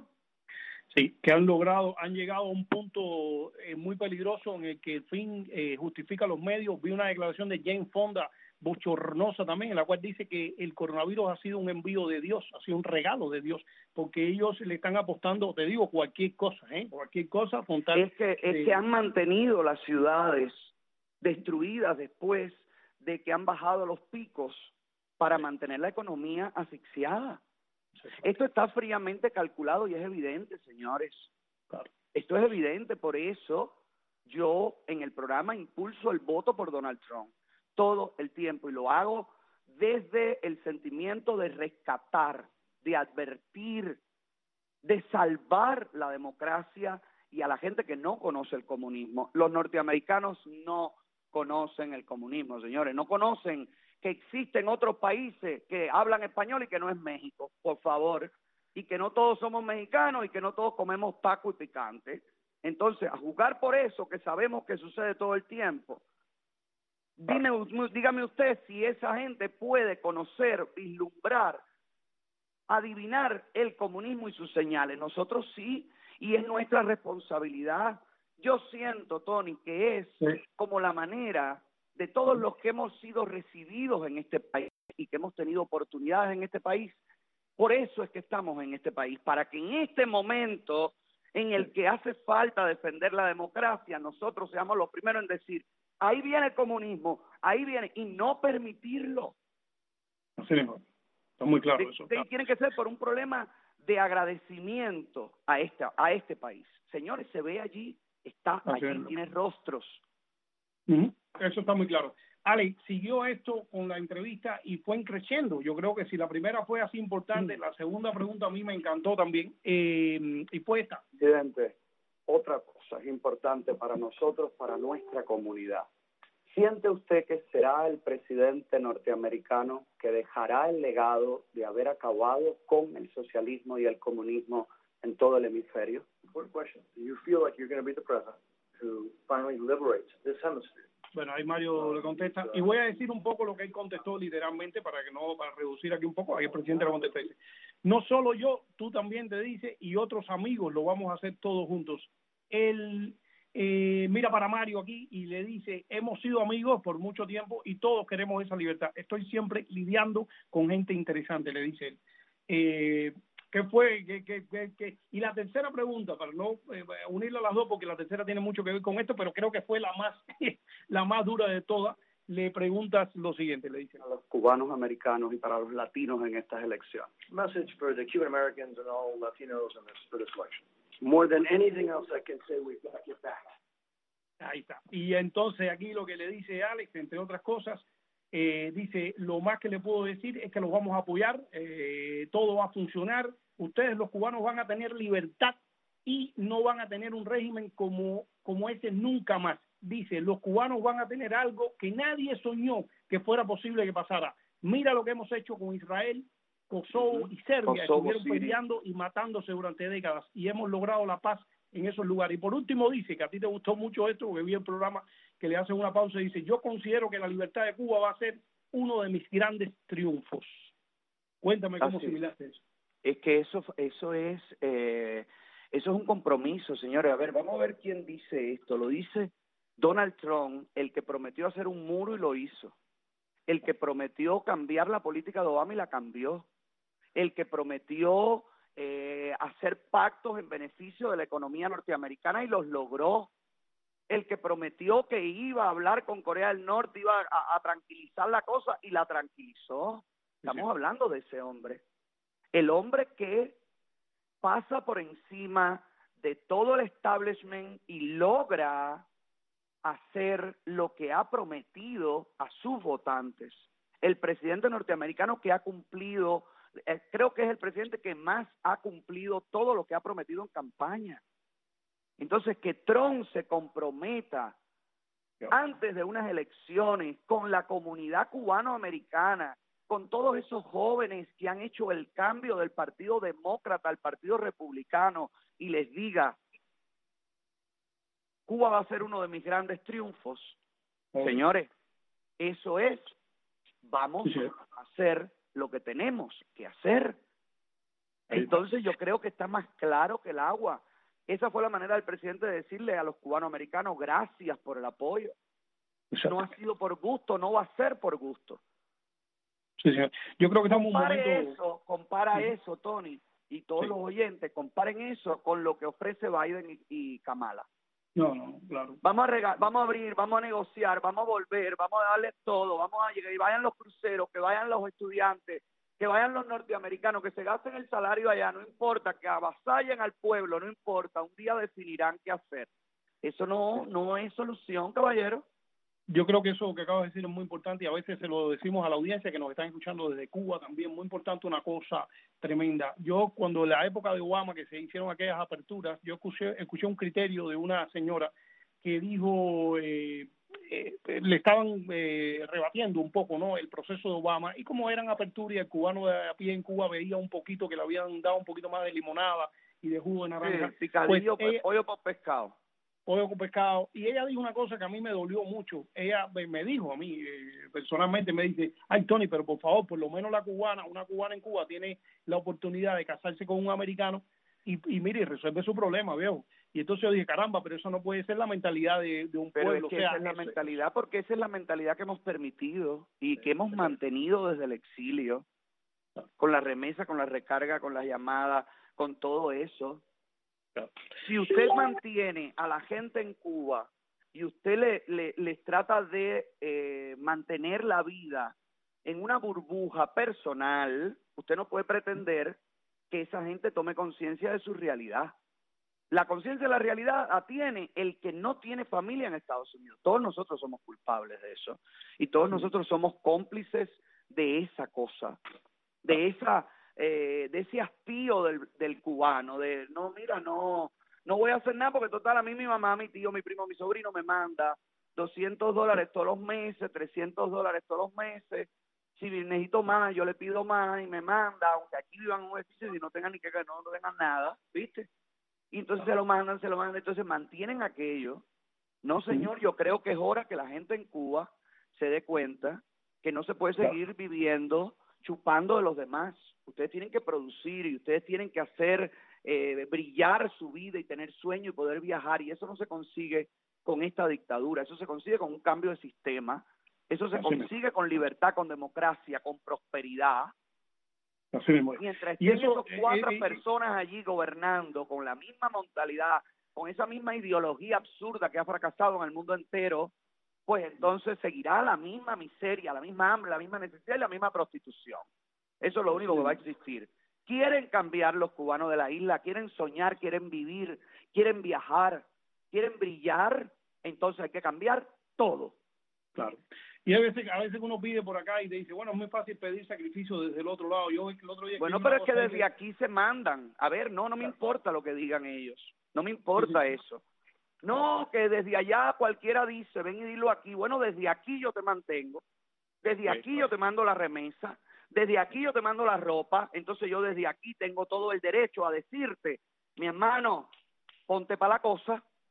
B: Sí, que han logrado, han llegado a un punto eh, muy peligroso en el que el fin eh, justifica los medios. Vi una declaración de Jane Fonda, bochornosa también, en la cual dice que el coronavirus ha sido un envío de Dios, ha sido un regalo de Dios, porque ellos le están apostando, te digo, cualquier cosa, ¿eh? Cualquier cosa. Con tal,
C: es que, es
B: eh,
C: que han mantenido las ciudades destruidas después de que han bajado los picos para mantener la economía asfixiada. Esto está fríamente calculado y es evidente, señores.
B: Claro.
C: Esto es evidente, por eso yo en el programa impulso el voto por Donald Trump todo el tiempo y lo hago desde el sentimiento de rescatar, de advertir, de salvar la democracia y a la gente que no conoce el comunismo. Los norteamericanos no conocen el comunismo, señores, no conocen que existen otros países que hablan español y que no es México, por favor, y que no todos somos mexicanos y que no todos comemos taco y picante. Entonces, a juzgar por eso, que sabemos que sucede todo el tiempo, dime, dígame usted si esa gente puede conocer, vislumbrar, adivinar el comunismo y sus señales. Nosotros sí, y es nuestra responsabilidad. Yo siento, Tony, que es sí. como la manera de todos los que hemos sido recibidos en este país y que hemos tenido oportunidades en este país. Por eso es que estamos en este país, para que en este momento en el que hace falta defender la democracia, nosotros seamos los primeros en decir, ahí viene el comunismo, ahí viene, y no permitirlo.
B: Así mismo. Está muy claro
C: de,
B: eso.
C: De, tiene que ser por un problema de agradecimiento a este, a este país. Señores, se ve allí, está
B: Así
C: allí,
B: mismo.
C: tiene rostros.
B: Uh-huh. Eso está muy claro. Ale, siguió esto con la entrevista y fue creciendo. Yo creo que si la primera fue así importante, mm. la segunda pregunta a mí me encantó también. Eh, y fue esta.
C: Presidente, otra cosa es importante para nosotros, para nuestra comunidad. ¿Siente usted que será el presidente norteamericano que dejará el legado de haber acabado con el socialismo y el comunismo en todo el hemisferio?
J: Important question. Do you feel like you're going to be the president who finally liberates this hemisphere?
B: Bueno, ahí Mario le contesta, y voy a decir un poco lo que él contestó literalmente para que no, para reducir aquí un poco, ahí el presidente le contesta, dice, no solo yo, tú también te dice, y otros amigos, lo vamos a hacer todos juntos. Él eh, mira para Mario aquí y le dice, hemos sido amigos por mucho tiempo y todos queremos esa libertad. Estoy siempre lidiando con gente interesante, le dice él. Eh, ¿Qué fue? ¿Qué, qué, qué, qué? Y la tercera pregunta, para no eh, unirla a las dos, porque la tercera tiene mucho que ver con esto, pero creo que fue la más la más dura de todas, le preguntas lo siguiente, le dice.
C: A los cubanos americanos y para los latinos en estas elecciones.
J: Message for the Cuban Americans and all Latinos in this, for this election.
C: More than anything else I can say, we've got to get back.
B: Ahí está. Y entonces aquí lo que le dice Alex, entre otras cosas, Eh, dice, lo más que le puedo decir es que los vamos a apoyar, eh, todo va a funcionar, ustedes los cubanos van a tener libertad y no van a tener un régimen como, como ese nunca más. Dice, los cubanos van a tener algo que nadie soñó que fuera posible que pasara. Mira lo que hemos hecho con Israel, Kosovo uh-huh. y Serbia, Kosovo, estuvieron Siria. peleando y matándose durante décadas y hemos logrado la paz en esos lugares. Y por último dice, que a ti te gustó mucho esto, porque vi el programa, que le hacen una pausa y dice, yo considero que la libertad de Cuba va a ser uno de mis grandes triunfos. Cuéntame cómo
K: Así.
B: asimilaste eso.
K: Es que eso, eso es, eh, eso es un compromiso, señores. A ver, vamos a ver quién dice esto. Lo dice Donald Trump, el que prometió hacer un muro y lo hizo. El que prometió cambiar la política de Obama y la cambió. El que prometió eh, hacer pactos en beneficio de la economía norteamericana y los logró. El que prometió que iba a hablar con Corea del Norte, iba a, a tranquilizar la cosa y la tranquilizó. Estamos
B: Sí.
K: hablando de ese hombre. El hombre que pasa por encima de todo el establishment y logra hacer lo que ha prometido a sus votantes. El presidente norteamericano que ha cumplido, eh, creo que es el presidente que más ha cumplido todo lo que ha prometido en campaña. Entonces, que Trump se comprometa antes de unas elecciones con la comunidad cubanoamericana, con todos esos jóvenes que han hecho el cambio del Partido Demócrata al Partido Republicano y les diga, Cuba va a ser uno de mis grandes triunfos.
B: Oh.
K: Señores, eso es, vamos
B: Sí, sí.
K: a hacer lo que tenemos que hacer. Entonces yo creo que está más claro que el agua. Esa fue la manera del presidente de decirle a los cubanoamericanos, gracias por el apoyo. No ha sido por gusto, no va a ser por gusto.
B: Sí, sí. Yo creo que estamos en un
K: Compare
B: momento...
K: eso, compara
B: Sí.
K: eso, Tony, y todos
B: Sí.
K: los oyentes, comparen eso con lo que ofrece Biden y, y Kamala.
B: No, no, claro.
K: Vamos a regar, vamos a abrir, vamos a negociar, vamos a volver, vamos a darles todo, vamos a llegar, y vayan los cruceros, que vayan los estudiantes, que vayan los norteamericanos, que se gasten el salario allá, no importa, que avasallen al pueblo, no importa, un día definirán qué hacer. Eso no, no es solución, caballero.
B: Yo creo que eso que acabas de decir es muy importante y a veces se lo decimos a la audiencia que nos están escuchando desde Cuba también, muy importante, una cosa tremenda. Yo cuando en la época de Obama que se hicieron aquellas aperturas, yo escuché, escuché un criterio de una señora que dijo, eh, eh, le estaban eh, rebatiendo un poco, ¿no?, el proceso de Obama, y como eran aperturas y el cubano de a pie en Cuba veía un poquito que le habían dado un poquito más de limonada y de jugo de naranja.
K: Sí, picadillo,
B: pues ella,
K: pollo por pescado.
B: pollo con pescado, y ella dijo una cosa que a mí me dolió mucho. Ella me, me dijo a mí, eh, personalmente, me dice, ay, Tony, pero por favor, por lo menos la cubana, una cubana en Cuba tiene la oportunidad de casarse con un americano y, y mire, resuelve su problema, viejo. Y entonces yo dije, caramba, pero eso no puede ser la mentalidad de, de un
K: Pero
B: pueblo.
K: es que
B: o sea,
K: esa es la
B: eso-
K: mentalidad, porque esa es la mentalidad que hemos permitido y que hemos mantenido desde el exilio, con la remesa, con la recarga, con las llamadas, con todo eso. Si usted mantiene a la gente en Cuba y usted le, le, les trata de eh, mantener la vida en una burbuja personal, usted no puede pretender que esa gente tome conciencia de su realidad. La conciencia de la realidad la tiene el que no tiene familia en Estados Unidos. Todos nosotros somos culpables de eso y todos nosotros somos cómplices de esa cosa, de esa eh, de ese hastío del, del cubano, de no, mira, no no voy a hacer nada porque total a mí mi mamá, mi tío, mi primo, mi sobrino me manda doscientos dólares todos los meses, trescientos dólares todos los meses. Si necesito más, yo le pido más y me manda, aunque aquí vivan en un edificio y no tengan ni que no, no tengan nada, ¿viste? Y entonces se lo mandan, se lo mandan, entonces mantienen aquello. No, señor, yo creo que es hora que la gente en Cuba se dé cuenta que no se puede seguir viviendo chupando de los demás. Ustedes tienen que producir y ustedes tienen que hacer eh, brillar su vida y tener sueño y poder viajar, y eso no se consigue con esta dictadura, eso se consigue con un cambio de sistema, eso se consigue con libertad, con democracia, con prosperidad.
B: Así mismo es.
K: Mientras
B: Y
K: estén
B: eso,
K: esos cuatro
B: eh, eh,
K: personas allí gobernando con la misma mentalidad, con esa misma ideología absurda que ha fracasado en el mundo entero, pues entonces seguirá la misma miseria, la misma hambre, la misma necesidad y la misma prostitución. Eso es lo único que va a existir. Quieren cambiar los cubanos de la isla, quieren soñar, quieren vivir, quieren viajar, quieren brillar, entonces hay que cambiar todo.
B: Claro. Y a veces, a veces uno pide por acá y te dice, bueno, es muy fácil pedir sacrificio desde el otro lado. Yo el otro día
K: Bueno,
B: escribí
K: pero
B: una
K: es que
B: cosa
K: desde aquí se mandan. A ver, no, no me importa lo que digan ellos. No me importa
B: Sí, sí.
K: eso. No, que desde allá cualquiera dice, ven y dilo aquí. Bueno, desde aquí yo te mantengo. Desde aquí yo te mando la remesa. Desde aquí yo te mando la ropa. Entonces yo desde aquí tengo todo el derecho a decirte, mi hermano, ponte para la cosa.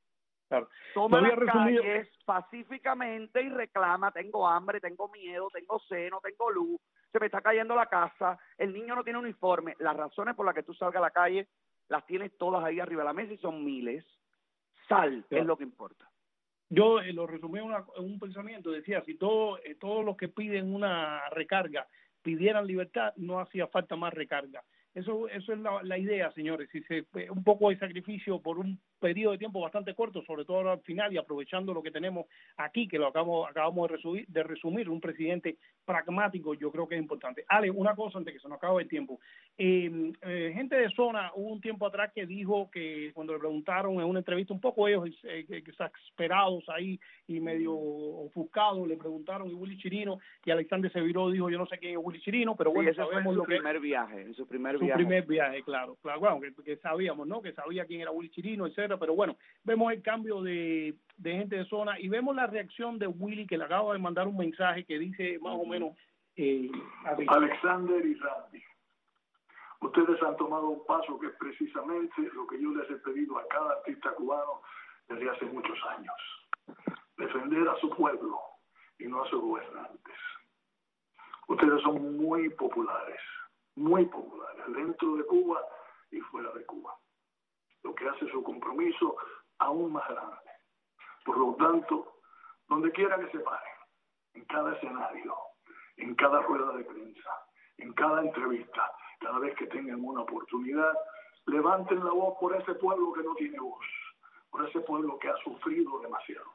B: Claro.
K: Toma
B: Lo
K: las
B: había resumido.
K: calles pacíficamente y reclama, tengo hambre, tengo miedo, tengo sed, no tengo luz, se me está cayendo la casa, el niño no tiene uniforme. Las razones por las que tú salgas a la calle las tienes todas ahí arriba de la mesa y son miles. Sal,
B: Claro.
K: es lo que importa.
B: Yo eh, lo resumí en, una, en un pensamiento, decía, si todo, eh, todos los que piden una recarga pidieran libertad, no hacía falta más recarga. Eso, eso es la, la idea, señores. Si se, un poco de sacrificio por un periodo de tiempo bastante corto, sobre todo ahora al final, y aprovechando lo que tenemos aquí, que lo acabamos, acabamos de, resumir, de resumir, un presidente pragmático, yo creo que es importante. Ale, una cosa antes que se nos acabe el tiempo. Eh, eh, gente de zona, hubo un tiempo atrás que dijo que cuando le preguntaron en una entrevista, un poco ellos eh, exasperados ahí y medio ofuscados, le preguntaron, y Willy Chirino, y Alexander se viró, dijo, yo no sé quién es Willy Chirino, pero
K: Sí,
B: bueno,
K: ese fue en
B: sabemos
K: su
B: lo que
K: primer viaje, en su primer
B: su
K: viaje.
B: primer viaje, claro, claro, bueno, que, que sabíamos, ¿no? Que sabía quién era Willy Chirino, etcétera, pero bueno, vemos el cambio de, de gente de zona y vemos la reacción de Willy, que le acaba de mandar un mensaje que dice más o menos eh, así.
L: Alexander y Randy, ustedes han tomado un paso que es precisamente lo que yo les he pedido a cada artista cubano desde hace muchos años: defender a su pueblo y no a sus gobernantes. Ustedes son muy populares, muy populares, dentro de Cuba y fuera de Cuba, lo que hace su compromiso aún más grande. Por lo tanto, donde quiera que se paren, en cada escenario, en cada rueda de prensa, en cada entrevista, cada vez que tengan una oportunidad, levanten la voz por ese pueblo que no tiene voz, por ese pueblo que ha sufrido demasiado.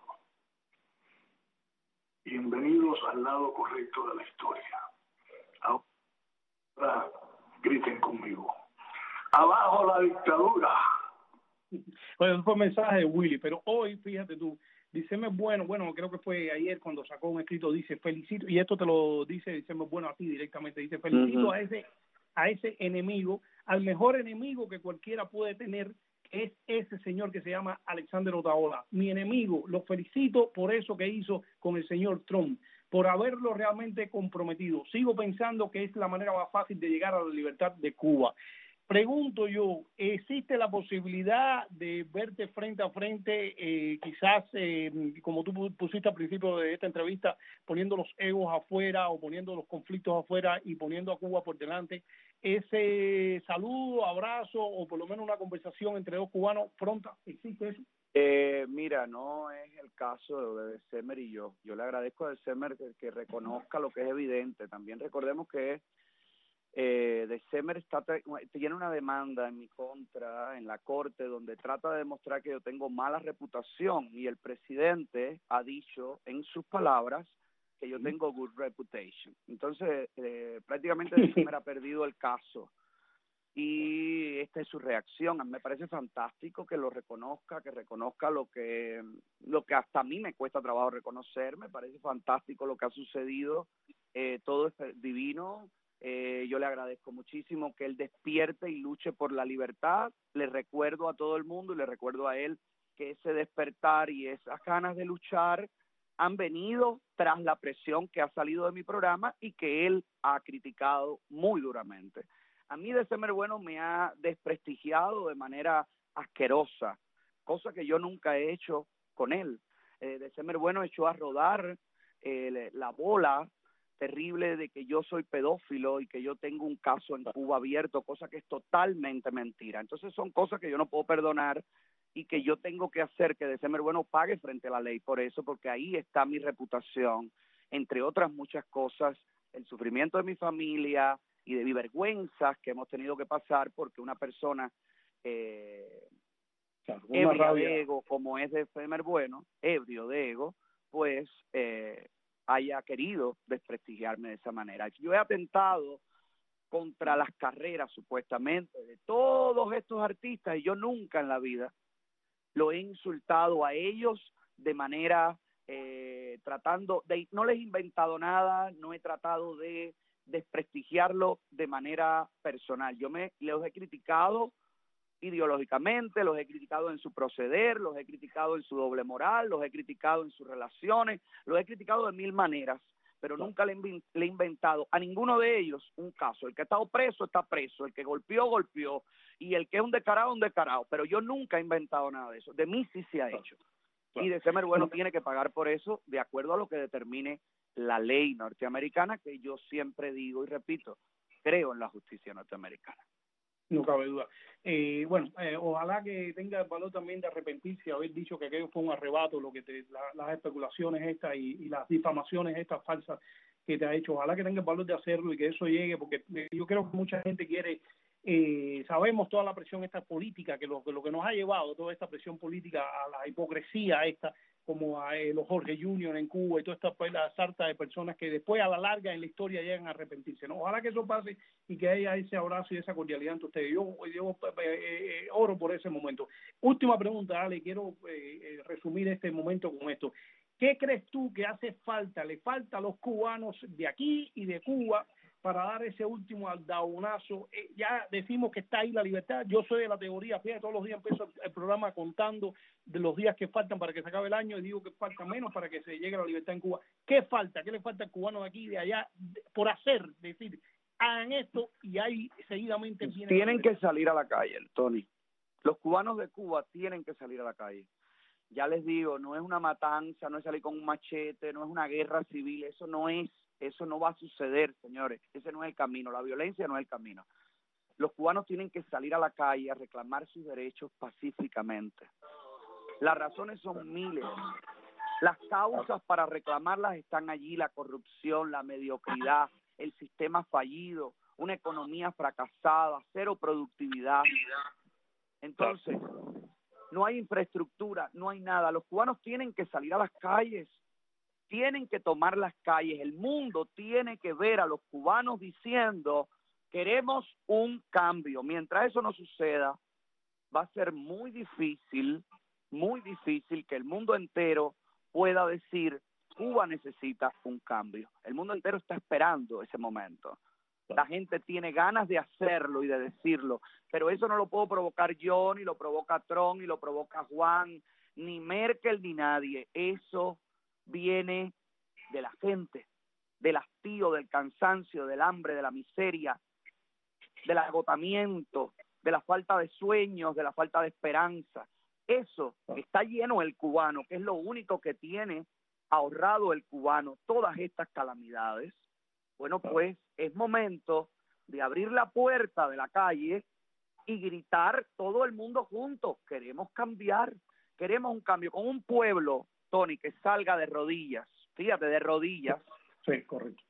L: Bienvenidos al lado correcto de la historia. Ahora griten conmigo: ¡abajo la dictadura!
B: Bueno, ese fue el mensaje de Willy, pero hoy, fíjate tú, díceme bueno, bueno, creo que fue ayer cuando sacó un escrito, dice, felicito, y esto te lo dice, díceme bueno a ti directamente, dice, felicito uh-huh. a ese a ese enemigo, al mejor enemigo que cualquiera puede tener, que es ese señor que se llama Alexander Otaola, mi enemigo. Lo felicito por eso que hizo con el señor Trump, por haberlo realmente comprometido. Sigo pensando que es la manera más fácil de llegar a la libertad de Cuba. Pregunto yo, ¿existe la posibilidad de verte frente a frente, eh, quizás, eh, como tú pusiste al principio de esta entrevista, poniendo los egos afuera o poniendo los conflictos afuera y poniendo a Cuba por delante, ese saludo, abrazo o por lo menos una conversación entre dos cubanos pronta? ¿Existe eso?
K: Eh, mira, no es el caso de December y yo. Yo le agradezco a December que, que reconozca lo que es evidente. También recordemos que Eh, December está, tiene una demanda en mi contra en la corte donde trata de demostrar que yo tengo mala reputación, y el presidente ha dicho en sus palabras que yo tengo good reputation. Entonces eh, prácticamente December ha perdido el caso y esta es su reacción. A mí me parece fantástico que lo reconozca, que reconozca lo que lo que hasta a mí me cuesta trabajo reconocer. Me parece fantástico lo que ha sucedido, eh, todo es divino. Eh, yo le agradezco muchísimo que él despierte y luche por la libertad. Le recuerdo a todo el mundo y le recuerdo a él que ese despertar y esas ganas de luchar han venido tras la presión que ha salido de mi programa y que él ha criticado muy duramente. A mí December Bueno me ha desprestigiado de manera asquerosa, cosa que yo nunca he hecho con él. Eh, December Bueno echó a rodar eh, la bola terrible de que yo soy pedófilo y que yo tengo un caso en Cuba abierto, cosa que es totalmente mentira. Entonces son cosas que yo no puedo perdonar y que yo tengo que hacer que December Bueno pague frente a la ley por eso, porque ahí está mi reputación, entre otras muchas cosas, el sufrimiento de mi familia y de mi vergüenzas que hemos tenido que pasar porque una persona eh,
B: claro,
K: ebria de ego, como es December Bueno, ebrio de ego, pues eh, haya querido desprestigiarme de esa manera. Yo he atentado contra las carreras, supuestamente, de todos estos artistas, y yo nunca en la vida lo he insultado a ellos de manera, eh, tratando de, no les he inventado nada, no he tratado de desprestigiarlo de manera personal. Yo me los he criticado ideológicamente, los he criticado en su proceder, los he criticado en su doble moral, los he criticado en sus relaciones, los he criticado de mil maneras, pero nunca le, le he inventado a ninguno de ellos un caso. El que ha estado preso, está preso, el que golpeó, golpeó, y el que es un descarado, un descarado, pero yo nunca he inventado nada de eso. De mí sí se ha hecho. Y de ser bueno tiene que pagar por eso de acuerdo a lo que determine la ley norteamericana, que yo siempre digo y repito, creo en la justicia norteamericana.
B: No cabe duda. Eh, bueno, eh, ojalá que tenga el valor también de arrepentirse y haber dicho que aquello fue un arrebato, lo que te, la, las especulaciones estas y, y las difamaciones estas falsas que te ha hecho. Ojalá que tenga el valor de hacerlo y que eso llegue, porque yo creo que mucha gente quiere, eh, sabemos toda la presión esta política, que lo, que lo que nos ha llevado, toda esta presión política a la hipocresía esta, como a eh, los Jorge Junior en Cuba y toda esta pues, la sarta de personas que después a la larga en la historia llegan a arrepentirse, ¿no? Ojalá que eso pase y que haya ese abrazo y esa cordialidad entre ustedes. Yo, yo eh, eh, oro por ese momento. Última pregunta, Ale, quiero eh, eh, resumir este momento con esto. ¿Qué crees tú que hace falta, le falta a los cubanos de aquí y de Cuba para dar ese último aldaunazo? Eh, ya decimos que está ahí la libertad. Yo soy de la teoría, fíjate, todos los días empiezo el programa contando de los días que faltan para que se acabe el año y digo que falta menos para que se llegue a la libertad en Cuba. ¿Qué falta? ¿Qué le falta al cubano de aquí y de allá por hacer? Decir, hagan esto y ahí seguidamente viene.
K: Tienen que salir a la calle, Tony. Los cubanos de Cuba tienen que salir a la calle. Ya les digo, no es una matanza, no es salir con un machete, no es una guerra civil, eso no es, eso no va a suceder, señores. Ese no es el camino, la violencia no es el camino. Los cubanos tienen que salir a la calle a reclamar sus derechos pacíficamente. Las razones son miles. Las causas para reclamarlas están allí: la corrupción, la mediocridad, el sistema fallido, una economía fracasada, cero productividad. Entonces, no hay infraestructura, no hay nada. Los cubanos tienen que salir a las calles, tienen que tomar las calles. El mundo tiene que ver a los cubanos diciendo: queremos un cambio. Mientras eso no suceda, va a ser muy difícil, muy difícil que el mundo entero pueda decir: Cuba necesita un cambio. El mundo entero está esperando ese momento. La gente tiene ganas de hacerlo y de decirlo, pero eso no lo puedo provocar yo, ni lo provoca Trump, ni lo provoca Juan, ni Merkel, ni nadie. Eso viene de la gente, del hastío, del cansancio, del hambre, de la miseria, del agotamiento, de la falta de sueños, de la falta de esperanza. Eso está lleno el cubano, que es lo único que tiene ahorrado el cubano, todas estas calamidades. Bueno, pues es momento de abrir la puerta de la calle y gritar todo el mundo juntos: queremos cambiar, queremos un cambio, con un pueblo, Tony, que salga de rodillas, fíjate, de rodillas.
B: Sí, correcto.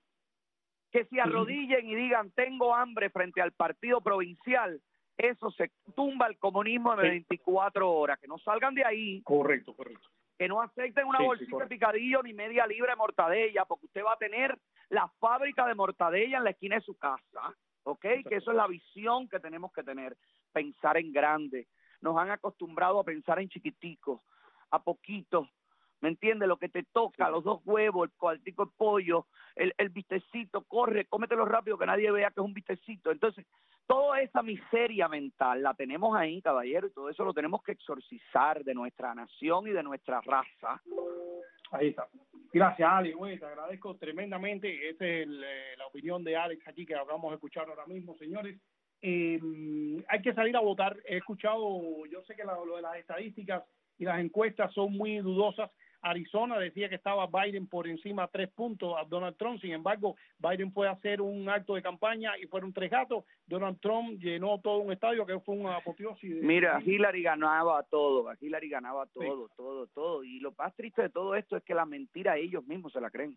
K: Que se arrodillen y digan: tengo hambre frente al partido provincial. Eso se tumba el comunismo en sí. veinticuatro horas, que no salgan de ahí.
B: Correcto, correcto.
K: Que no acepten una
B: sí,
K: bolsita
B: sí,
K: de picadillo ni media libra de mortadella, porque usted va a tener la fábrica de mortadella en la esquina de su casa, ¿ok? Que eso es la visión que tenemos que tener, pensar en grande. Nos han acostumbrado a pensar en chiquiticos, a poquitos, ¿me entiendes? Lo que te toca, sí. Los dos huevos, el cuartico de pollo, el, el bistecito, corre, cómetelo rápido que nadie vea que es un bistecito. Entonces, toda esa miseria mental la tenemos ahí, caballero, y todo eso lo tenemos que exorcizar de nuestra nación y de nuestra raza.
B: Ahí está. Gracias, Alex. Bueno, te agradezco tremendamente. Esta es el, eh, la opinión de Alex aquí que acabamos de escuchar ahora mismo, señores. Eh, hay que salir a votar. He escuchado, yo sé que la, lo de las estadísticas y las encuestas son muy dudosas. Arizona decía que estaba Biden por encima tres puntos a Donald Trump. Sin embargo, Biden fue a hacer un acto de campaña y fueron tres gatos. Donald Trump llenó todo un estadio, que fue una apoteosis. De...
K: Mira, Hillary ganaba todo, Hillary ganaba todo, sí. todo, todo. Y lo más triste de todo esto es que la mentira ellos mismos se la creen.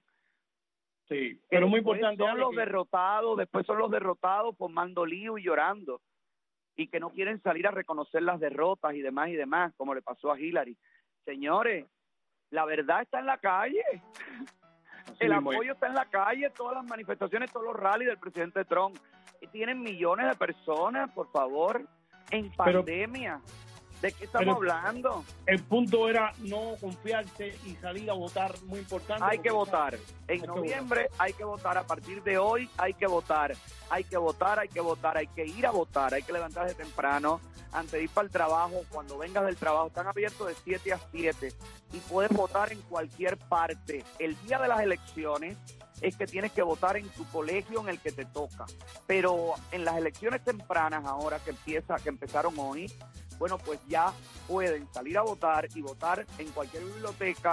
B: Sí, pero muy importante.
K: Son los
B: que...
K: derrotados, después son los derrotados formando lío y llorando. Y que no quieren salir a reconocer las derrotas y demás y demás, como le pasó a Hillary. Señores, la verdad está en la calle. Así el apoyo es. Está en la calle, todas las manifestaciones, todos los rallies del presidente Trump. Y tienen millones de personas, por favor, en pandemia. Pero, ¿de qué estamos pero, hablando?
B: El punto era no confiarse y salir a votar, muy importante.
K: Hay que votar. En hay noviembre votar. hay que votar. A partir de hoy hay que votar. Hay que votar, hay que votar, hay que ir a votar. Hay que levantarse temprano antes de ir para el trabajo. Cuando vengas del trabajo, están abiertos de siete a siete y puedes votar en cualquier parte. El día de las elecciones es que tienes que votar en tu colegio en el que te toca. Pero en las elecciones tempranas ahora que empieza, que empezaron hoy, bueno, pues ya pueden salir a votar y votar en cualquier biblioteca,